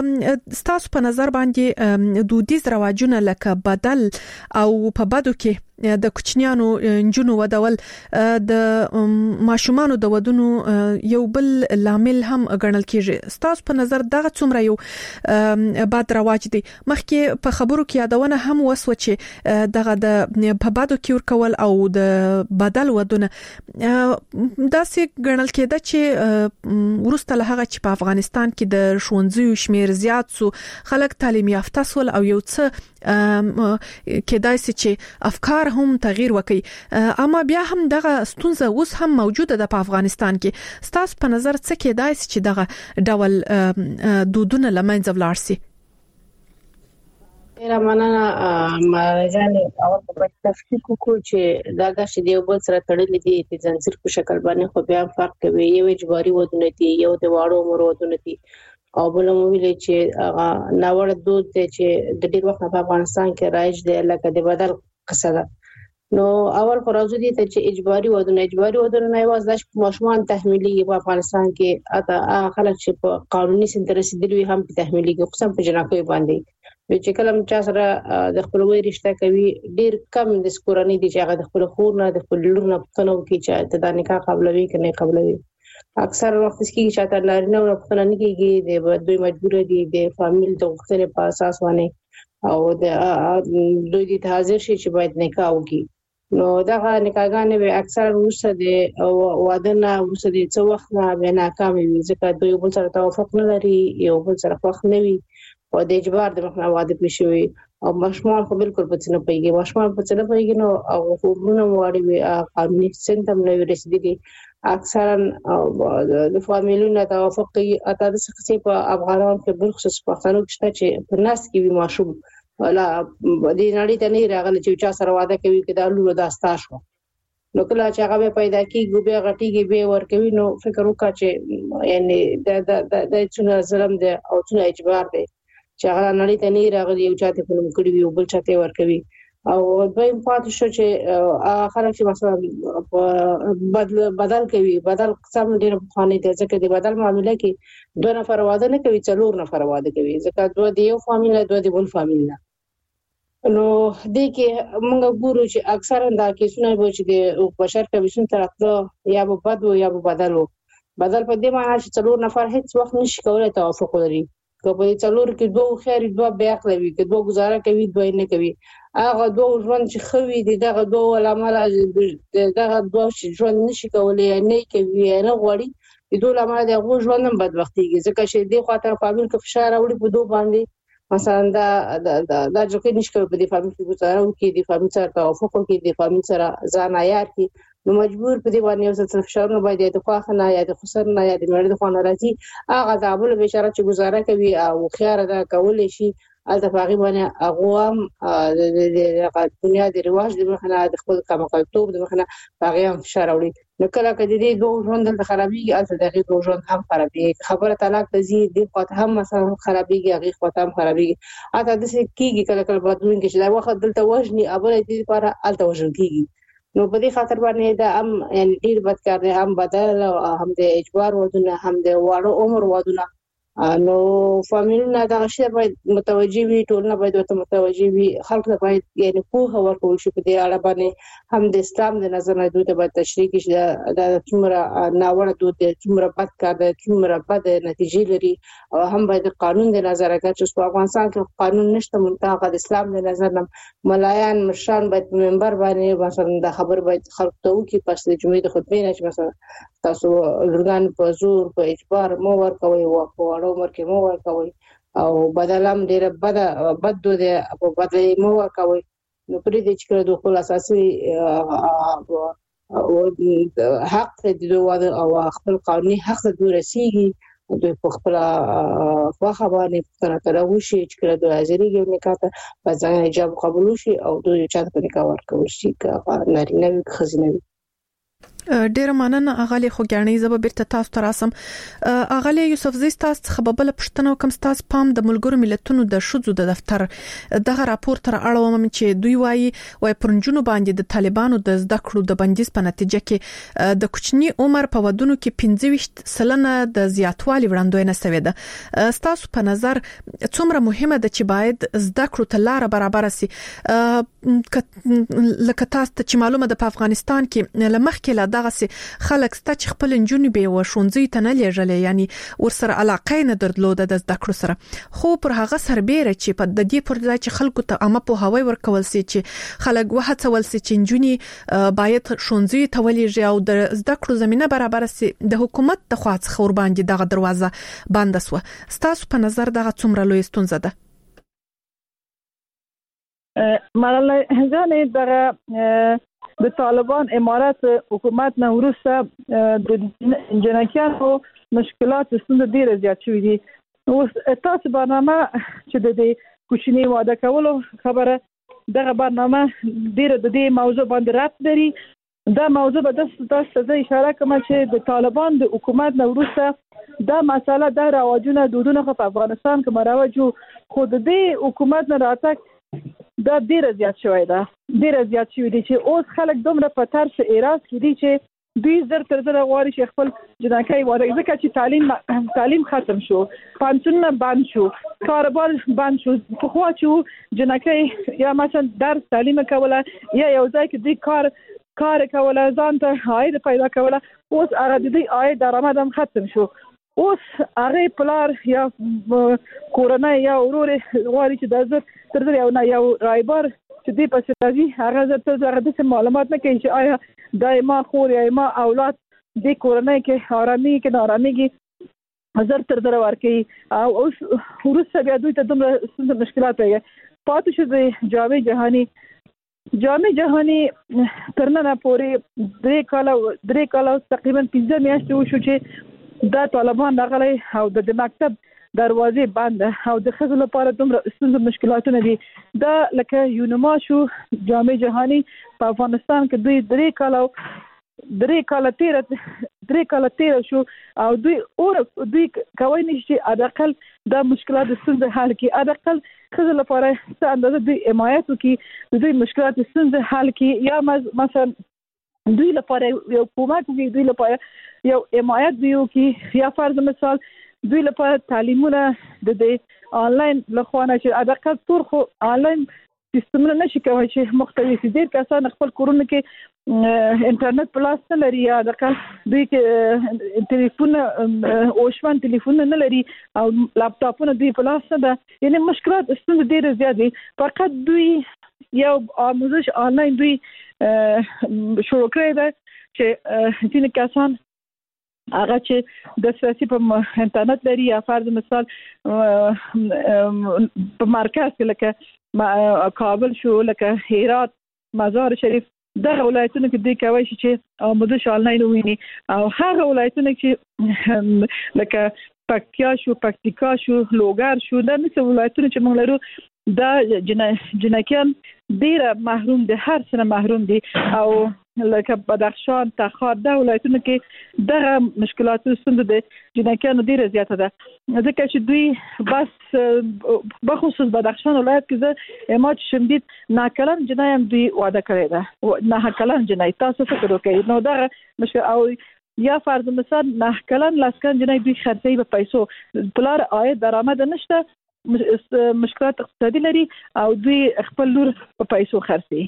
وکم تاسو په نظر باندې دودیز رواجونه لکه بدل او په بدو کې د کوچنیانو جنونو ودول د ماشومان د ودونو یو بل لامل هم ګڼل کیږي. ستاسو په نظر دغه څومره یو بد رواج دی؟ مخکې په خبرو کې یادونه هم وسو چې دغه د په بادو کې ورکول او د بدل ودونه داسې ګڼل کېده چې ورسته له هغه چې په افغانستان کې د ښوونځیو شمیر زیات سو، خلک تعلیم یافته سول او یو څه کېدای شي چې افکار هم تغییر وکړي، اما بیا هم دغه ستونزه اوس هم موجوده ده په افغانستان کې. ستاسو په نظر څه کېدای شي چې دغه ډول دودونه لمنځه ولاړ شي؟ ډیره مننه مرجان. اول په تفصیل کو چې دا غشي دی بل سره تړلې دي د ځنځیر په شکل باندې، خو بیا فرق کوي. یو اجباري ودونه دي، یو د واړو عمر ودونه دي، او بل مو ویل چې هغه ناوړ دود دی چې د ډیر وخت په افغانستان کې رایج دی لکه د بدل قصه. نو اول فرض دي چې اجباري ودونه اجباري ودونه نه یوازې د ماشومان تحمیلي په افغانستان کې اته خلک چې په قانوني سند رسیدلي هم په تحمیلي کې قسم په جناکوي باندې چې کلم چا سره د خپلوي رشتہ کوي ډیر کم د سکورانی دي چې هغه د خپل خور نه د خپل لور نه پښتنو کې چې د نکاح قبلوي کنه قبلوي. اکثر وخت کې چې تا لارنه او پښتنه نه کېږي د دوی مجبور دي د فامیل د وختره په اساس باندې او د دوی د حاضر شي چې باید نکاح وکړي. نو دا نکاحګانې به اکثر ورسره د واده نه ورسره د څو وخت نه به ناکام وي، ځکه دوی بل سره توافق نه لري، یو بل سره خوښ نه وي او د اجبار د مخنه واده پېښوي. او ماشومان خو بالکل په څه نه پیږي، ماشومان په څه نه پیږي نو او خبرونه واړي قانوني سند هم نه رسیدلي. اکثرا د فامیلونو توافق کوي. اته د څه په افغانانو کې بل خصوص پښتنو کې چې په ناس کې وي ماشوم ولا د نړۍ ته نه راغلی چې چا سره واده کوي کې دا لور داستا شو. نو کله چې هغه پیدا کیږي به غټیږي به ور کوي، نو فکر وکړه چې یعنی د د د څونه ظلم دی او څونه اجبار دی چې هغه نړۍ ته نه راغلی یو چاته په نوم کړی وي او بل چاته ور کوي. او دوی پاتې شو چې خلک چې مثلا بدل بدل کوي. بدل قسم ډیر خانه دي ځکه د بدل معاملې کې دوه نفر واده نه کوي، څلور نفر واده کوي، ځکه دوه دی یو فامیل دوه دی بل فامیل. نو دې کې موږ ګورو چې اکثرا دا کیسونه به چې د بشر کمیشن طرفدار یا به بد یا به بدل وو. بدل په دې معنی چې څلور نفر هیڅ وخت نشي کولای توافق ولري. که په څلور کې دوه خیر دوه بیا کوي، که دوه گزاره کوي دوه نه کوي. هغه دوه ژوند چې خوي دي دغه دوه علامه دغه دوه ژوند نشي کولای نه کوي نه غوړي د دوه علامه دغه ژوند هم بدبختيږي، ځکه چې د خاطر فامیل کې فشار راوړي په دوه باندې. مثلا دا دا دا چې نشي کوي په دې فامیل کې گزاره وکړي، د فامیل سره توافق وکړي، د فامیل سره ځان عیار کړي، نو مجبور په دې باندې یو څه فشارونه باید د خواخ نه یا د خسر نه یا د مړ د خونه راځي. هغه د ابل بشاره چې گزاره کوي او خيار دا کول شي الته باغی باندې اغوام د دنیا د رواج د مخنه د خپل کمقلتوب د مخنه باغی هم فشار وړي. نو کله کله دې دوه ژوند د خرابېږي الته دغه دوه ژوند هم خرابېږي. خبره طلاق ته زی د خاطر هم مثلا خرابېږي، هغه خاطر هم خرابېږي. اته د څه کیږي کله کله بدلون کې چې دا وخت دلته وژني ابل دې لپاره الته وژل کیږي. نو په دې خاطر باندې دا هم یعنی ډیر بد کار دی، هم بدل هم د اجبار ودونه هم د واړو عمر ودونه. نو فامیلونه دا شی باید متوجي وي، ټولنه باید ورته متوجي وي، خلک باید یعنی په ورکول شي په دې اړه باندې. هم د اسلام د نظر نه دوی ته باید تشریح کړي دا څومره ناوړه دود دی، څومره بد کار دی، څومره بد نتیجې لري. او هم باید قانون د نظر راکړي چې په افغانستان کې قانون نشته، منتها د اسلام د نظر نه ملایان مشران باید منبر باندې مثلا د خبر باید خلک ته وکړي پس د جمعې د خطبې نه چې مثلا تاسو لورګان په زور په اجبار مو ورکوي او په عمر کې مو ورکوي او بدلم ډیر بد بد دی په بدل مو ورکوي. نو پرې د چې د خپل اساسي حق د واده او خپل قانوني حق د رسیږي د خپل واخه باندې څنګه تراوي شي چې د حاضرې نکاح په ځای حجاب قبول شي او دوی چا په نکاح ورکول شي که نارینه وي خزینه وي. ډیر مننه اغلی خوګانی زب بیرته تاسو ته راسم. اغلی یوسفزی تاسو خبربل پښتنو کوم تاسو پام د ملګرو ملتونو د شذو د دفتر دغه راپور تر اړوم چې دوی وایي وای پرنجونو باندې د طالبانو د زده کړو د بندیز په نتیجه کې د کوچنی عمر په ودونو کې پنځه ویشت سلنه د زیاتوالي وړاندوینه شوې ده. تاسو په نظر څومره مهمه ده چې باید زده کړو ته لار برابر شي؟ لکه تاسو چې معلومه ده په افغانستان کې لمخکې لا دغه سي خلک ست چې خپل انجونې به وشونځي ته نه لېږلې، یعنی ورسره علاقه نه درلوده د زده کړو سره، خو پر هغه سربېره چې په د دې پر ځای چې خلکو ته عامه په هوای ورکول سي چې خلک وهڅول سي چې انجونې باید شونځي ته ولېږي او د زده کړو زمينه برابر سي، د حکومت د خوا څخه ور باندې دغه دروازه بند شو. ستاسو په نظر دغه څومره لوی ستونزه ده؟ مالله ځانې دغه د طالبان امارات حکومت نه ورسره د جنکیانو مشکلات ستونزې ډېر زیات شوې دي. اوس تاسو برنامه چې د دې کوچنی واده کولو خبره دغه برنامه ډېر د دې موضوع باندې رات لري. دا موضوع به تاسو ته اشاره کوم چې د طالبان د حکومت نه ورسره دا مسله د رواجونه دودونه په افغانستان کې مراوجو، خو د دې حکومت نه راتګ دا ډیر زیات شوی دا ډیر زیات شوی دي چې اوس خلک دومره په ترس اعتراض کوي چې دوی زر تر زر غواړي چې خپل جنکۍ واده، ځکه چې تعلیم تعلیم ختم شو، پانسونونه بند شو، کاروبار بند شو. په خو چې جنکۍ یا مثلا درس تعلیم کوله یا یو ځای کې دوی کار کار کوله ځان ته عاید پیدا کوله، اوس هغه د دې عاید درآمد هم ختم شو. اوس هغه پلار یا کورنۍ یا ورور غواړي چې د زر تر زر یو نه یو رایبر چې دی په ستاسي هغه زر تر زر د معلومات نه کوي چې آیا دایما خور یا ما اولاد د کورنۍ کې آرامي کې نارامي کې زر تر زر ورکي او اوس ورسره بیا دوی ته دومره مشکلات راځي. پاتې شو د جامع جهاني جامع جهاني ترنه پورې درې کال درې کال تقریبا پنځه میاشتې وشو چې دا طالبان راغلي او د مکتب دروازې بند او د خزل لپاره دومره ستونزې مشکلاتونه دي. دا لکه یونما شو جامع جهاني په افغانستان کې دوی درې کال درې کال تیر درې کال تیر شو او دوی اور دوی کوي نشي ادقل دا مشکلات ستونزې حل کی، ادقل خزل لپاره څه اندازه دوی حمایت وکي دوی مشکلات ستونزې حل کی، یا مثلا دوی لپاره یو کومک وکړي، دوی لپاره یو حمایت دیو کې، یا فرض مثال دوی لپاره تعلیمونه د دې آنلاین لخوانه چې ادقل تور خو آنلاین سیستمونه نشي کوي چې مختلف دي کسان خپل کورونه کې انټرنیټ پلاس نه لري، یا ادقل دوی کې ټلیفون اوشمن ټلیفون نه لري او لپټاپونه دوی پلاس نه ده، یعنی مشکلات ستونزې ډېر زیات دي. فقط دوی یو آموزش آنلاین دوی شروع کړی ده چې ځینې کسان هغه چې د سیاسي په انټرنیټ لري، یا فرض مثال په مرکز کې لکه کابل شو، لکه هرات، مزار شریف، دغه ولایتونو کې دوی کوي چې آموزش آنلاین وویني، او هغه ولایتونو چې لکه پکتیا شو، پکتیکا شو، لوګر شو، دا مثل ولایتونو چې موږ لرو دا جنکیان ډیره محروم دي، هر څه محروم دي، او لکه بدخشان، تخار، دا ولایتونو کې دغه مشکلات ستونزې د جنکیانو ډیره زیاته ده، ځکه چې دوی بس بخصوص بدخشان ولایت کې زه ما چې شمدید ناکلن جنای هم دوی واده کړی ده، ناکلن جنای. تاسو فکر وکړئ نو دغه مشکل، او یا فرض مثال ناکلن لاسکن جنای دوی خرڅي په پیسو، پلار عاید درآمد نشته، مشکلات اقتصادي لري او دوی خپل لور په پیسو خرڅي.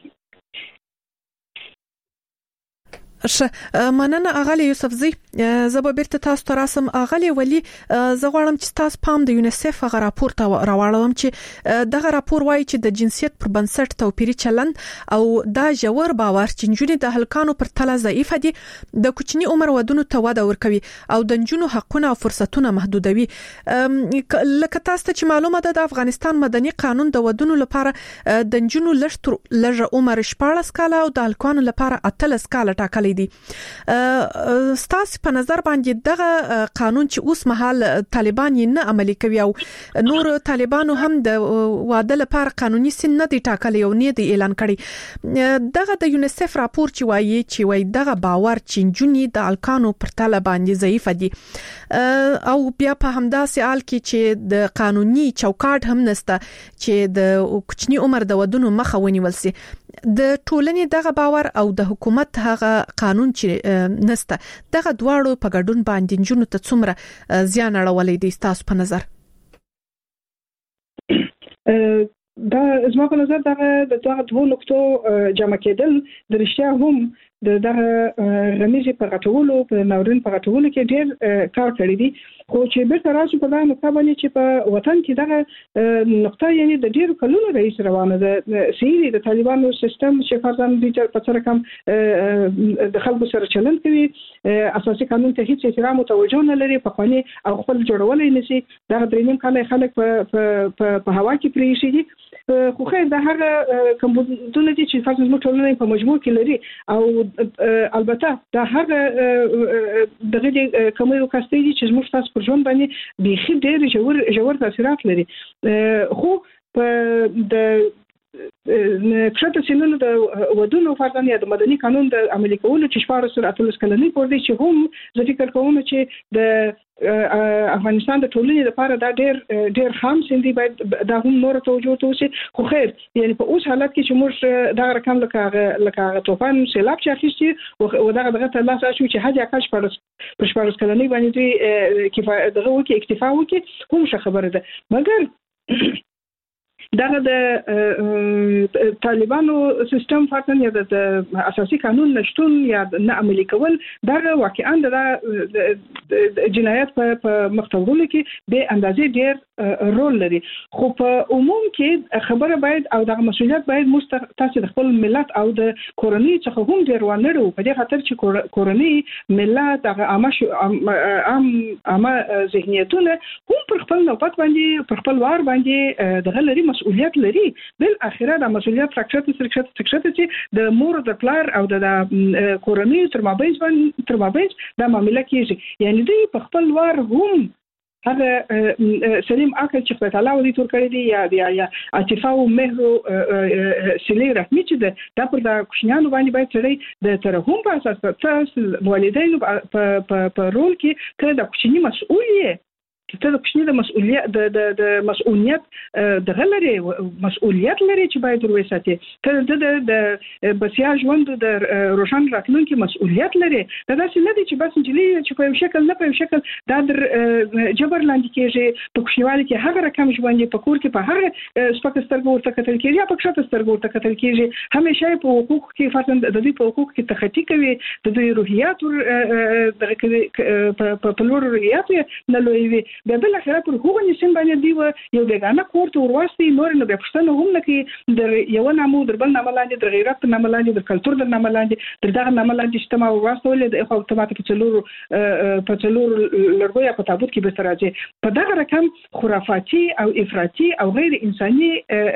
ش مننه اغلی یوسفزی، زه به بیرته تاسو ته راسم. اغلی ولی زه غواړم چې تاسو پام د یونیسف غا راپور ته راوړم چې دغه راپور وایي چې د جنسیت پر بنسټ توپیری چلند او دا جوړ باور چې نجونې د هلکانو پر تله ضعیف دي، د کوچنی عمر ودونو ته وده ورکوي او د نجونو حقونه او فرصتونه محدودوي. لکه تاسو ته چې معلومه ده د افغانستان مدني قانون د ودونو لپاره د نجونو لږ لږ عمر شپږ کاله او د هلکانو لپاره اتلس کاله ټاکلی راوړلې دي. ستاسو په نظر باندې دغه قانون چې اوس مهال طالبان یې نه عملي کوي او نور طالبانو هم د واده لپاره قانوني سن نه دی ټاکلی او نه دی اعلان کړی. دغه د یونیسف راپور چې وایي چې وایي دغه باور چې جنونی د الکانو پر طالبان دي ضعیف دي او بیا په همداسې حال کې چې د قانوني چوکاټ هم نسته چې د کوچني عمر د ودونو مخه ونیول سي. د ټولنې دغه باور او د حکومت هغه قانون چې نسته دغه دواړو په ګډون باندې جنونو ته څومره زیان اړولې دي تاسو په نظر؟ دا زما په نظر دا د دوه نقطو جمع کېدل د رښتیا هم د دغه غمیزه په غټولو په ناورین په غټولو کې ډېر کار کړی دی. خو چې بیرته راشو په دغه نقطه باندې چې په وطن کې دغه نقطه یعنی د ډېر کلونو رئیس روانه ده سیری د طالبانو سیستم چې فرضاً د په څیر کم د خلکو سره چلند کوي، اساسي قانون ته هیڅ احترام او توجه نه لري، په خاني او خپل جوړولې نشي. دا درېنیم کال خلک په په هوا کې پریشي دي. خو خیر دا هغه کومونه دي چې فرضاً موږ ټولنه په مجموع کې لري او البته دا هغه دغه کومه یو کاستي چې موږ تاسو پر ژوند باندې بيخي ډېر ژور ژور تاثیرات لري. خو په د کښته سینونو د ودونو فرضاً یا د مدني قانون د عملي کولو چې شپږ سره اتلس کلنې پورې چې هم زه فکر کوم چې د افغانستان د ټولنې لپاره دا ډېر ډېر خام سندي باید دا هم نور توجه توسي. خو خیر یعنی په اوس حالت کې چې موږ دا رقم لکه لکه طوفان سیلاب چې اخیستي او دا دغه ته لاس شو چې حاجه کاش پر پر شپږ کلنې باندې کفایت دغه وکي اکتفا وکي هم څه خبره ده. مګر دغه د طالبانو سیستم فرضاً یا د اساسي قانون نشټون یا نه عملي کول دغه واقعا د جنایت په مختورولو کې به اندازې ډېر رول لري. خو په عموم کې خبره باید او دغه مسؤلیت باید مستقل د خپل ملت او د کورنۍ څخه هم ډېر ونرو په دې خاطر چې کورنۍ ملت هغه عامه عام عامه ذهنیتونه هم پر خپل نوبت باندې پر خپل وار باندې دغه لري مسؤلیت لري. بل اخره د مسؤلیت فراکچر سرکشت سرکشت چې د مور د پلار او د کورنۍ تر مابین باندې تر مابین د معاملې کېږي. یعنی دوی په خپل وار هم هغه سلیم عقل چې خدای تعالی ودی تور کړی دی یا یا یا عاطفه او مهر او سلی رحمي چې دا پر د کوشنیانو باندې باید سړی د ترحم په اساس تاسو والدینو په په رول کې کله د کوشنی مسؤلیت ته د کوشنی د مسؤلیت د د د مسؤلیت د غلري مسؤلیت لري چې باید وروساتي ته د د بسیا ژوند د روشن راتلونکي مسؤلیت لري. دا داسې نه دي چې بس انجلي چې په یو شکل نه په یو شکل دا در جبر لاندې کېږي. په کوشنیوالي کې هغه رقم ژوند په کور کې په هغه سپک سترګو ورته کتل کېږي یا په کښته سترګو ورته کتل کېږي. همیشه په حقوق کې فرضاً د دوی په حقوق کې تخطي کوي، د دوی روحیات دغه په لور روحیات نه لوي. بیا بل اخره پر هغه نشم باندې دی یو دغه کور ته ورواستي نور نه بپښتنه هم نه کې د یو نامو در بل نامه لاندې د غیرت نامه لاندې د کلچر د نامه لاندې د دغه نامه لاندې چې ما ورواستول د خو اتوماتیک په څلور په څلور لړګو په تابوت کې به تراځي. په دغه رقم خرافاتي او افراطي او غیر انساني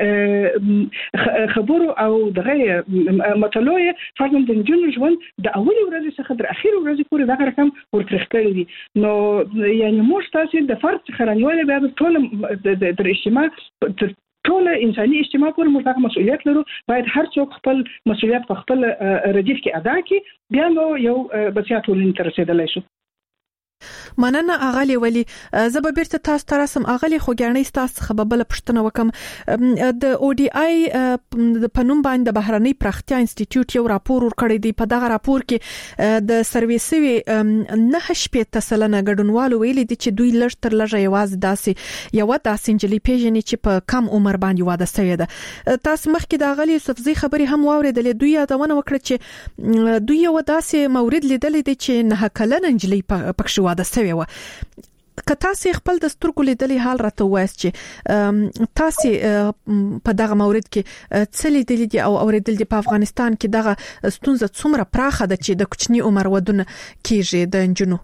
خبرو او دغه مطلوع فرضاً د جنون ژوند د اول ورځې څخه تر اخیر ورځې پورې دغه رقم ورترخ کړی دي. نو یعنی موږ تاسو د فرد خرانیواله بیا ټول د اجتماع ټول انساني اجتماع پر موږ مسؤلیت لرو. باید هر څوک خپل مسؤلیت په خپل ردیف کې ادا کړي بیا نو یو بچا ټولنې ته رسیدلای شو. مننه اغلی ولی زه به بیرته تاسو ته رسم اغلی خوګانی تاسو خبربل پښتنه وکم. د او ډي آی د پنوم باندې د بهرنی پراختیا انسټیټیوټ یو راپور ورکړی دی. په دغه راپور کې د سرویسوي نه شپې تسلنه ګډونوالو ویلي دي چې دوی لږ تر لږه یوازې داسې یو داسې انجلي پیژني چې په کم عمر باندې واده شوی ده. تاسو مخکې د اغلی یوسفزي خبري هم واوریدلې. دوی یادونه وکړه چې دوی یو داسې مورید لیدلې دي چې نه کلن انجلي پکښ واده شوی و. که تاسو خپل د سترګو لیدلې حال راته وایست چې تاسو په دغه مورید کې څه لیدلې دي او اوریدل دي په افغانستان کې دغه ستونزه څومره پراخه ده چې د کوچني عمر ودونه کیږي د انجونو؟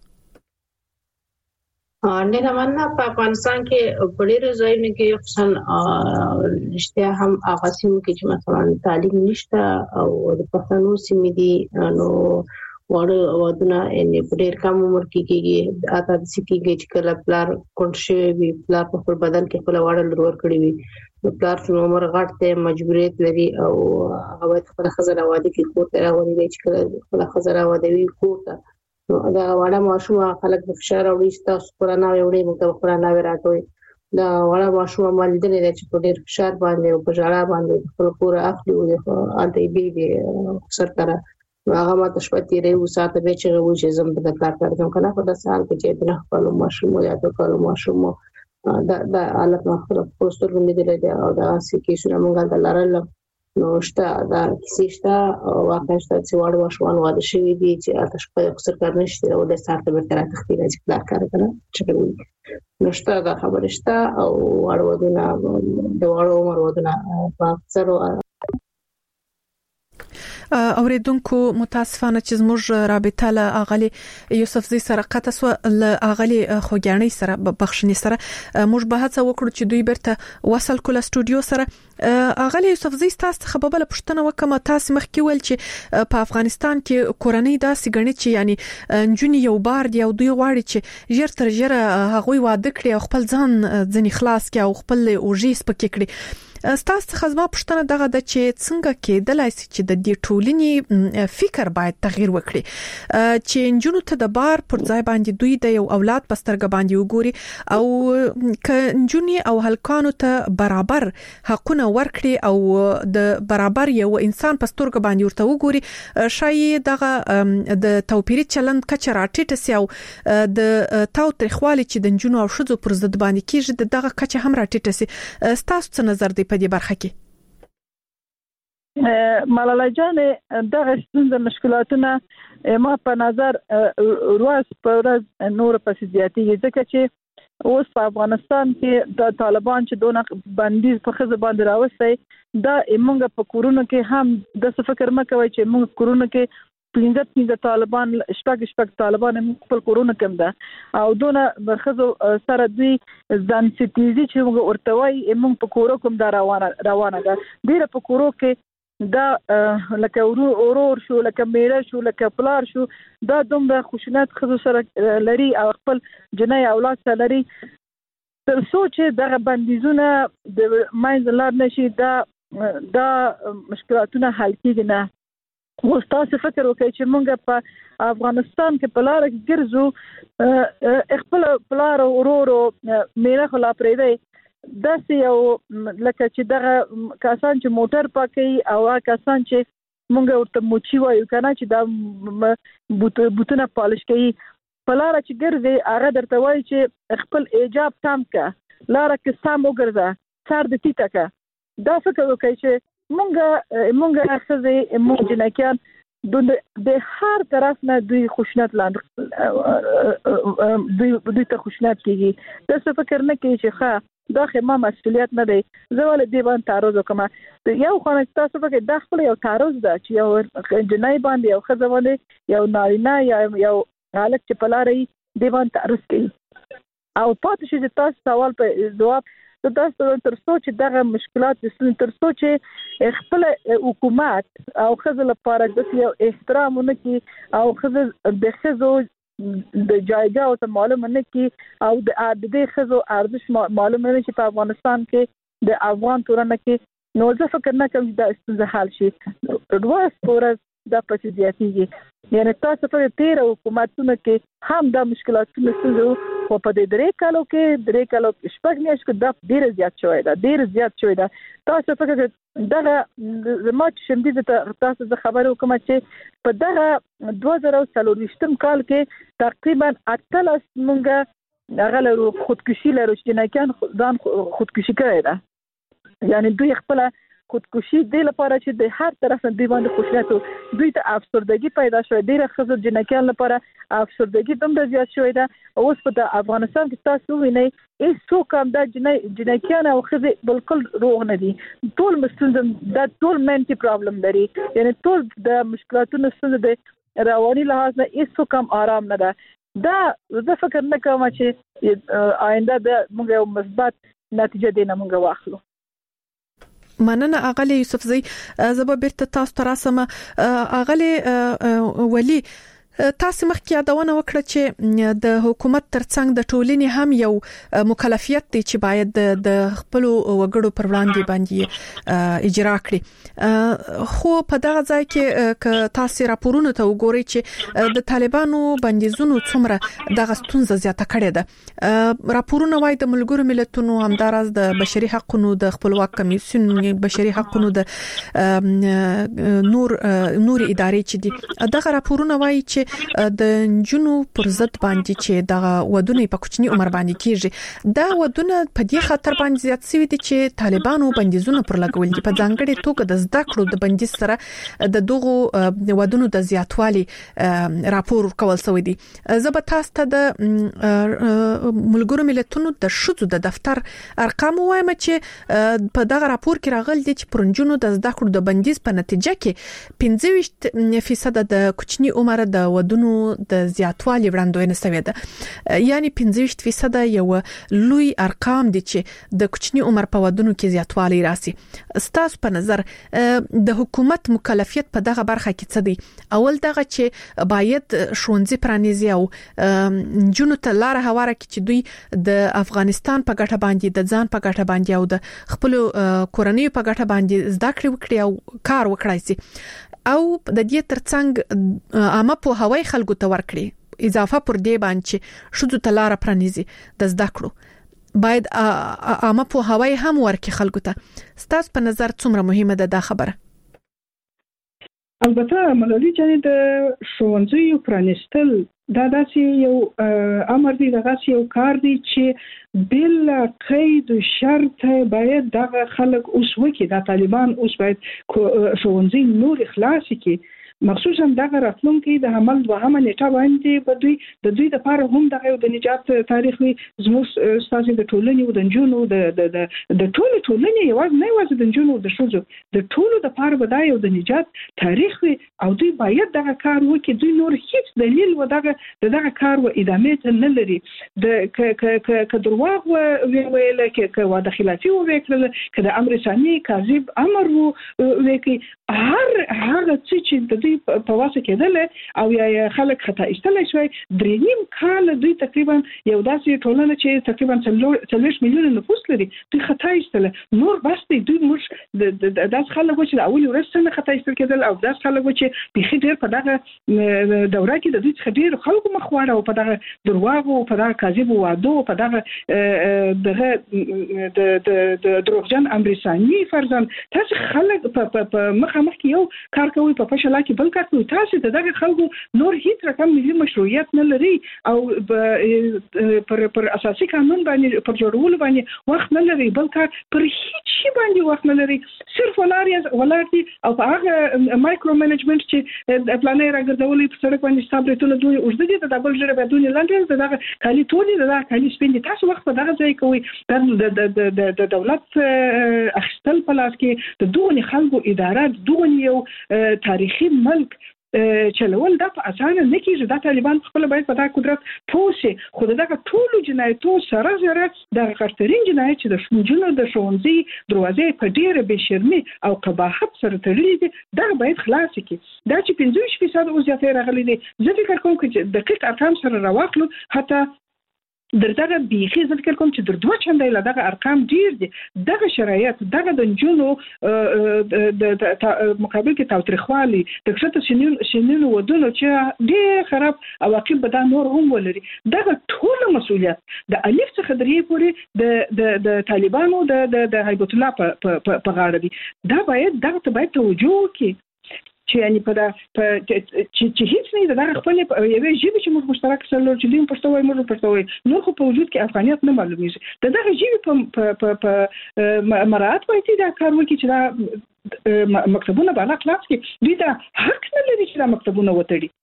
نه مننه. په افغانستان کې په ډېرو ځایونو کې خصوصا رښتیا هم هغه سیمو کې چې مثلا تعلیم نشته او د پښتنو سیمې دي نو واړه ودونه ان په ډېر کم عمر کې کېږي اته د سکیږي چې کله پلار کنټشي وي پلار په خپل بدن کې خپل واړه لور کړی وي نو پلار چې عمر غټ ته مجبوریت لري او هغه خپل خزر واده کې کوته راوړي چې کله خپل خزر واده وي کوته نو دا واړه ماشوم خلک د فشار او تاسو قرآن وړي موږ قرآن راټوي دا واړه ماشوم مال دې نه چې په ډېر فشار باندې او په ژړا باندې خپل کور اخلي او انټي بي دي سرکاره هغه ما تشپتی ریو ساته به چې غوږ چې زم د کار کړم کنه په داسې حال کې چې بنا خپل ماشوم یا د خپل ماشوم دا د حالت ما خپل پوسټر باندې دی او دا سکه شنو موږ د لارل نو شته دا کیسه شته او واقعا شته چې واړه ماشومان واده شوی دي چې تاسو په اکثر کار نشته او د ساعت به تر تختی راځي کار کار کنه چې نو شته دا خبره شته او واړه ودونه د واړه عمر ودونه په اکثر اوریدونکو متاسفانه چې زموږ رابطه له اغلی یوسفزی سره قطع سو له اغلی خوګانی سره بخښنی سره موږ به هڅه وکړو چې دوی برته وصل کول استودیو سره اغلی یوسفزی تاسو خبره پښتنه وکم تاسو مخکې ول چې په افغانستان کې کورنۍ داسې غني چې یعنی انجونی یو بار دی او دوی غواړي چې ژر تر ژره هغه واده کړي او خپل ځان ځنی خلاص کړي او خپل اوجیس پکې کړي ستاسو خزما پښتنه دغه د چې څنګه کېدلای شي چې د دې ټولنې فکر باید تغییر وکړي چې انجونو ته د بار پر ځای باندې دوی د یو اولاد پسترګ باندې وګوري او ک انجونی او هلکانو ته برابر حقونه ورکړي او د برابر یو انسان پسترګ باندې ورته وګوري شاید دغه د توپیری چلند کچ راټیټ سي او د تاو ترخوالي چې د انجونو او شذو پر ضد باندې کیږي دغه کچ هم راټیټ سي ستاسو څه نظر دی په دې برخه کې ملاله جان دغه ستونزې مشکلاتونه ما په نظر ورځ په ورځ نور په زیاتېږي ځکه چې اوس په افغانستان کې د طالبان چې دونه بندیز په خزه باندې راوستي دا موږ په کورونو کې هم د فکر مکوي چې موږ کورونو کې پینځه پینځه طالبان شپږ شپږ طالبان خپل کورونه کم ده او دونه برخزو سره دوی ځان ستیزي چې موږ ورتوي موږ په کورو کوم دا روانه روانه ده ډیره په کورو کې دا لکه اورور شو لکه میړه شو لکه پلار شو دا دومره خوشنات خزو سره لري او خپل جنای اولاد سره لري تر سوچ دغه بندیزونه د ماینځ لار نشي دا دا مشکلاتونه حل کیږي نه اوس تاسو فکر وکړئ چې موږ په افغانستان کې په لار کې ګرځو خپل پلار او ورور میرا خلا پرې دی داسې یو لکه چې دغه کسان چې موټر پاکي او کسان چې موږ ورته موچی وایو کنه چې دا بوتونه پالش کوي په لار چې ګرځي هغه درته وایي چې خپل ایجاب تام کا لار کې سم وګرځه سر د تیته کا دا فکر وکړئ چې مونږه مونږه خزه مونږ جنکیان د هر طرف نه دوی خوشنات لاندې دوی دوی ته خوشنات کیږي تاسو فکر نه کوي چې ښه دا خو ما مسؤلیت نه دی زول دی باندې تعرض وکم یو خو تاسو فکر دا خپل یو تعرض ده چې یو جنای باندې یو خزه باندې یو نارینه یا یو حالت چې پلاري دی باندې تعرض کوي او پاتې شي تاسو سوال په جواب تاسو تر سوچ دغه مشکلات تر سوچ خپل حکومت او خزل لپاره د یو احترام نه کی او خزل د خزو د جایګه او معلومه نه کی او د دې خزو ارزش معلومه نه چې په افغانستان کې د افغان تورنه کې نو ځکه فکر نه کوم دا ستونزه حل شي ورځ پورز دا پاتې دیاتیږي یعنی تاسو په تیر حکومتونو کې هم دا مشکلاتونه ستونزه خو په دې درې کالو کې درې کالو شپږ میاشتې کې دا ډیر زیات شوی دا ډیر زیات شوی دا تاسو فکر دغه زما چې شمدي ته تاسو د خبرو کوم چې په دغه دوه زره څلورویشتم کال کې تقریبا اتلس مونږه هغه له خودکشي لرو چې نه ځان خودکشي کړی دا یعنی دوی خپل خودکشي د لپاره چې د هر طرف نه دی باندې خوشناتو دوی ته افسردګي پیدا شوې ډیره خزر جنکیان لپاره افسردګي دومره زیات شوې ده اوس په افغانستان کې تاسو وینئ هیڅ څوک هم د جنکیان او خزر بالکل روغ نه دي ټول مستلزم دا ټول منټي پرابلم لري یعنی ټول د مشکلاتونو ستونزې د رواني لحاظ نه هیڅ څوک هم آرام نه ده دا زه فکر نه کوم چې آینده د موږ یو مثبت نتیجه دینه موږ واخلو مننه اغلی یوسفزی زبا بیرته تاسو ته راسم اغلی ولی تاسو مخکې یادونه وکړه چې د حکومت ترڅنګ د ټولنې هم یو مکلفیت دی چې باید د خپل وګړو پر وړاندې باندې اجرا کړي. خو په دغه ځای کې تاسو راپورونه ته وګورئ چې د طالبانو بندیزونو څومره دغه ستونزه زیاته کړې ده. راپورونه وايي د ملګرو ملتونو همدارس د بشري حقوقو د خپلواک کمیسیون بشري حقوقو د نور نور ادارې چې دي دغه راپورونه وايي چې د جنو پر ضد باندې چې د ودونو په کوچني عمر باندې کیږي دا ودونه په دې خاطر باندې زیات شوی دي چې طالبانو بندیزونه پر لګول دي په ځانګړي توګه د زده کړو د بندیز سره د دغه ودونو د زیاتوالي راپور کول شوی دي. زه به تاسو ته د ملګرو ملتونو د شذو د دفتر ارقام وایم چې په دغه راپور کې راغلي دي چې پرنجونو د زده کړو د بندیز په نتیجه کې پنځه ویشت فیصد د کوچني عمر د ودونو د زیاتوالي وړاندوینه شوې ده. یعنی پنځه ویشت فیصد یو لوی ارقام دي چې د کوچني عمر په ودونو کې زیاتوالی راسي. ستاسو په نظر د حکومت مکلفیت په دغه برخه کې څه دی؟ اول دغه چې باید ښوونځي پرانیزي او جنو ته لار هواره کې چې دوی د افغانستان په ګټه باندې د ځان په ګټه باندې او د خپل کورنۍ په ګټه باندې زده کړې وکړي او کار وکړي سي او د دې ترڅنګ عامه په هوای خلکو ته ورکړي اضافه پر دې باندې شذو تلاره پرانیزي د زده کړو باید عامه په هوای هم ورکړي خلکو ته. ستاسو په نظر څومره مهمه ده دا خبره؟ البته ملالي چې د ښوونځیو پرانیستل دا داسې یو امر دی دغه یو کار دی چې بل قید شرط باید دغه خلک اوس وکي د طالبان اوس باید ښوونځي نور اخلاص کی مخصوصا دغه راتلونکي د عمل دوهمه نیټه باندې په دوی د دوی د لپاره هم دغه د نجات تاریخي زموږ استاد د ټولنې او د جنونو د د د ټولو ټولنې یوازې نه یوازې د جنونو د شوزو د ټولو د لپاره بدای او د نجات تاریخي او دوی باید دغه کار وکړي. دوی نور هیڅ دلیل و دغه دغه کار و ادامه نه لري. د ک ک ک درواغ ویل کې ک واده خلافي وکړل ک د امر ثاني کاذب امر وکړي هر هغه چې د په واسه کېدل او یا خلک خطا ایستلای شوی دریم کال دوی تقریبا یو داسې ټولنه چې تقریبا څلور میلیون نفوس لري دوی خطا ایستل نور بس دوی موږ د داس خلک چې د اول ورځ څخه خطا ایستل کېدل او داس خلک چې په ډیر په دغه دوره کې د دوی څخه ډیر خلکو مخواړه او په دغه درواغ او په دغه کاذب وعده او په دغه دغه د دروغجن امرسانی فرضاً تاسو خلک په مخامخ کې یو کار کوي په فشل کې بل کار کوي تاسو دغه خلکو نور هیڅ رقم ملي مشروعیت نه لري او پر پر اساسي قانون باندې پر جوړولو باندې وخت نه لري بل کار پر هیڅ شي باندې وخت نه لري صرف ولاري ولاري او په هغه مایکرو منیجمنت چې پلانې راګرځولې په سړک باندې صبرتونه دوی اوږده دي د دبل جره بدون لاندې دغه کالي ټولې دغه کالي سپین تاسو وخت په دغه ځای کوي د د دولت اخستل په لاس کې د دوه خلکو اداره دوه یو تاریخي ملک چلول دا په اسانه نه کیږي. دا طالبان خپل باید په دا قدرت پوسي خو دغه ټولو جنایتو سره سره د خطرین جنایت چې د شونجونو د شونځي دروازې په ډیره بشرمي او قباحت سره تړلې دي دا باید خلاص کی. دا چې پنځه فیصد او زیاتې راغلي دي زه فکر کوم چې دقیق ارقام سره راوخلو حتی درته بیخي ذکر کوم چې در دوه چنده له دغه ارقام ډیر دي دغه شرایط دغه د جنونو د مقابل کې تاوتریخوالي د کښته سنین سنین ودونو چې ډیر خراب عواقب به دا نور هم ولري دغه ټول مسؤلیت د الف څخه درې پورې د د د طالبانو د د هیبت الله په غاړه دي. دا باید دغه باید توجه وکړي چې یعنی په دا چې هیڅ نه دغه خپل یوې ژبه چې موږ مشترک سره چې دیم پښتو وایي موږ پښتو وایي نور خو په وجود کې افغانیت نه معلومیږي دغه ژبه په مراعات وایي دا کار وکړي چې دا مکتبونه بالا خلاص کړي دوی دا حق نه لري چې دا مکتبونه وتړي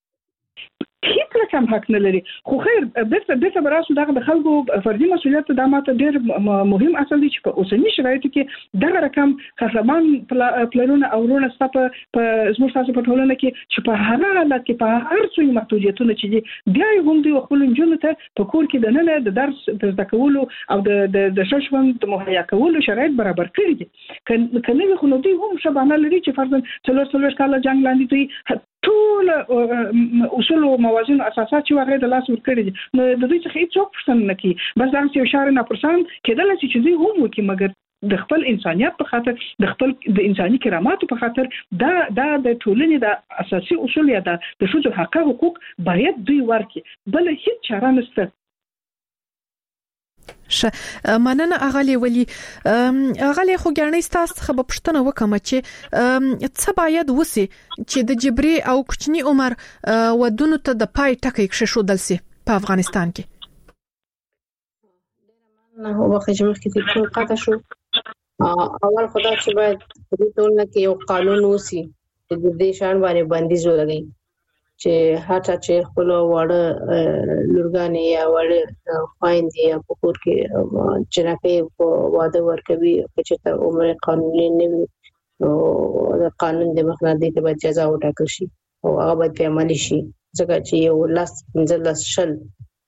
هیڅ رقم حق نه لري خو خیر بیرته بیرته براسو دغه د خلکو فردي مسؤلیت دا ماته ډیر مهم اصل دی چې په اوسنی شرایطو کې دغه رقم قهرمان پلانونه او ورونه ستاسو په زموږ تاسو په ټولنه کې چې په هغه حالت کې په هر څو محدودیتونه چې دي بیا هم دوی خپل جنونو ته په کور کې د نن د درس د زده کولو او د د ششوند د مهیا کولو شرایط برابر کړي دي کنه خو نو دوی هم شبانه لري چې فرضاً څلور څلور کال جنگ لاندې دوی ټول اصول او موازین اساسات چې هغه د لاس ورکړي نو د دې څخه هیڅ څه نه کوي بس دا یو اشاره نه پرسان کېدل چې دې هم وکي مګر د خپل انسانيت په خاطر د خپل د انساني کرامات په خاطر دا دا د ټولنې د اساسي اصول یا د شذو حق حقوق باید دوی ورکي بل هیڅ چاره نشته. ش مننه اغلی ولی اغلی خو ګرنۍ تاسو خو په پښتنه وکم چې څه باید وسی چې د جبري او کوچني عمر ودونو ته د پای ټکی کې شو دلسي په افغانستان کې نه هو خجمه کې تل قاطع شو اول خدا چې باید د ټولنه کې یو قانون وسی چې د دې شان باندې بندیز ولګي چې هاته چې خپل وړه لورګانې یا وړه خويندې یا په کور کې جنکه په واده ورکوي چې ته عمر قانوني نه وي او د قانون د مخنیوي ته باید جزا وټاکل شي او هغه باید په عملي شي ځکه چې یو لاس پنځلس شل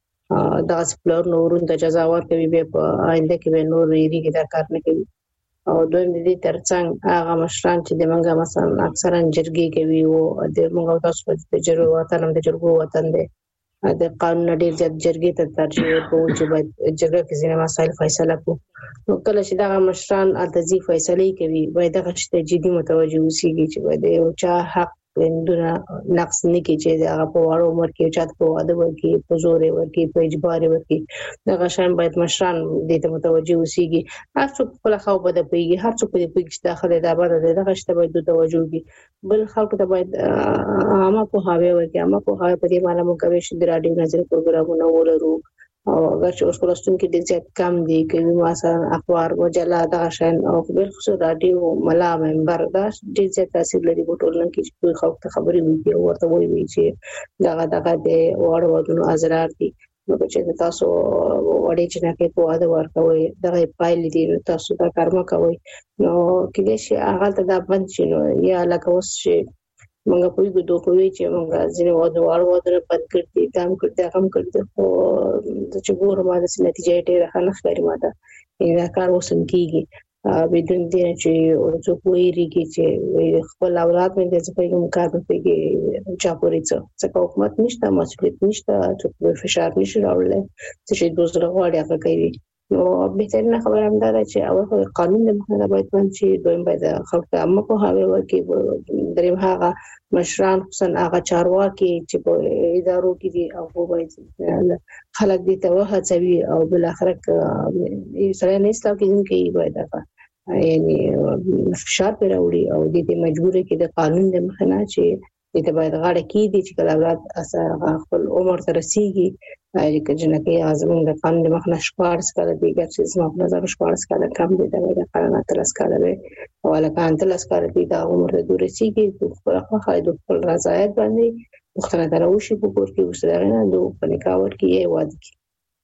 دا سپلور نورون د جزا ورکوي به په آینده کې به نور ریږي دا کار نه کوي او دویم د دې ترڅنګ هغه مشران چې د منګه مثلا اکثرا جرګي کوي او د منګه تاسو په جرګو وطن د جرګو وطن دی د قانون ډیر ځد جرګي ته ترجیح ورکوي چې باید جرګه کې ځینې مسایل فیصله کوي نو کله چې دا مشران اتزي فیصله کوي باید هغه چې جدي متوجه اوسېږي چې باید یو چا حق اندونه نقص نه کې چې هغه په وړو عمر کې چات په واده ورکی په زور ورکی په اجبار ورکی دا شان باید مشران دې ته متوجه اوسېږي هر څوک خپل خو بده پیږي هر څوک دې پیږي چې داخله دا باندې دغه شته باید توجه وي بل خلکو ته باید عامه په هاوی ورکی عامه په هاوی په دې معنی مو کوي چې د راډیو نظر پروګرامونه ولرو او اگر چې اوس خلاصون کې د زیات کم دي کوي مثلا اخبار مجله دا شان او بل خصوص راډیو ملا منبر دا ډېر زیات تاثیر لري په ټولنه کې چې خلک ته خبرې وي او ورته وایي چې دا دا د وړ ودونو ازرار دي نو چې تاسو وړي چې نه کې په واده ورکوي دا پایلې دي تاسو دا کار مکوئ نو کله چې هغه ته دا بند شي نو یا لکه اوس چې منګه په یو دوه کوي چې منګه ځینې واده وړ واده بند کړي دام کړي هم کړي خو چې ګوره ما د نتیجې ډېر ښه ښکاري ماته دا کار وسم کیږي بدون دې چې ورڅ کویږي چې خپل اولاد مې د ځپې کوم کار کوي چا پورې څه حکومت نشته مسؤلیت نشته چې فشار نشي راوړل چې دوسر غواړي هغه کوي نو بهترینه خبره هم ده چې اول قانون د مخنیوي باید چې دویم باید خلک عامه په هاوی ورکې دریم هغه مشران خصوصا هغه چارواکي چې په ادارو کې دي او باید خلک دې ته وهڅوي او بل اخر کې سره نه ستاسو کې باید هغه یعنی فشار پر راوړي او دې مجبور کې د قانون د مخنیوي چې دې باید غاړه کې دي چې کله اولاد اثر خپل عمر ته رسیږي چې جنکه اعظم د قانون د مخنیوي شپارس کړه دیګر چې زما په نظر شپارس کړه کم دي دا د قانون تلس کړه او لکه تلس کړه دي دا عمر د رسیږي خو خو خایدو خپل رضایت باندې مختلف دروشي په کور کې وسره نه دوه په نکاور کې یې واده کی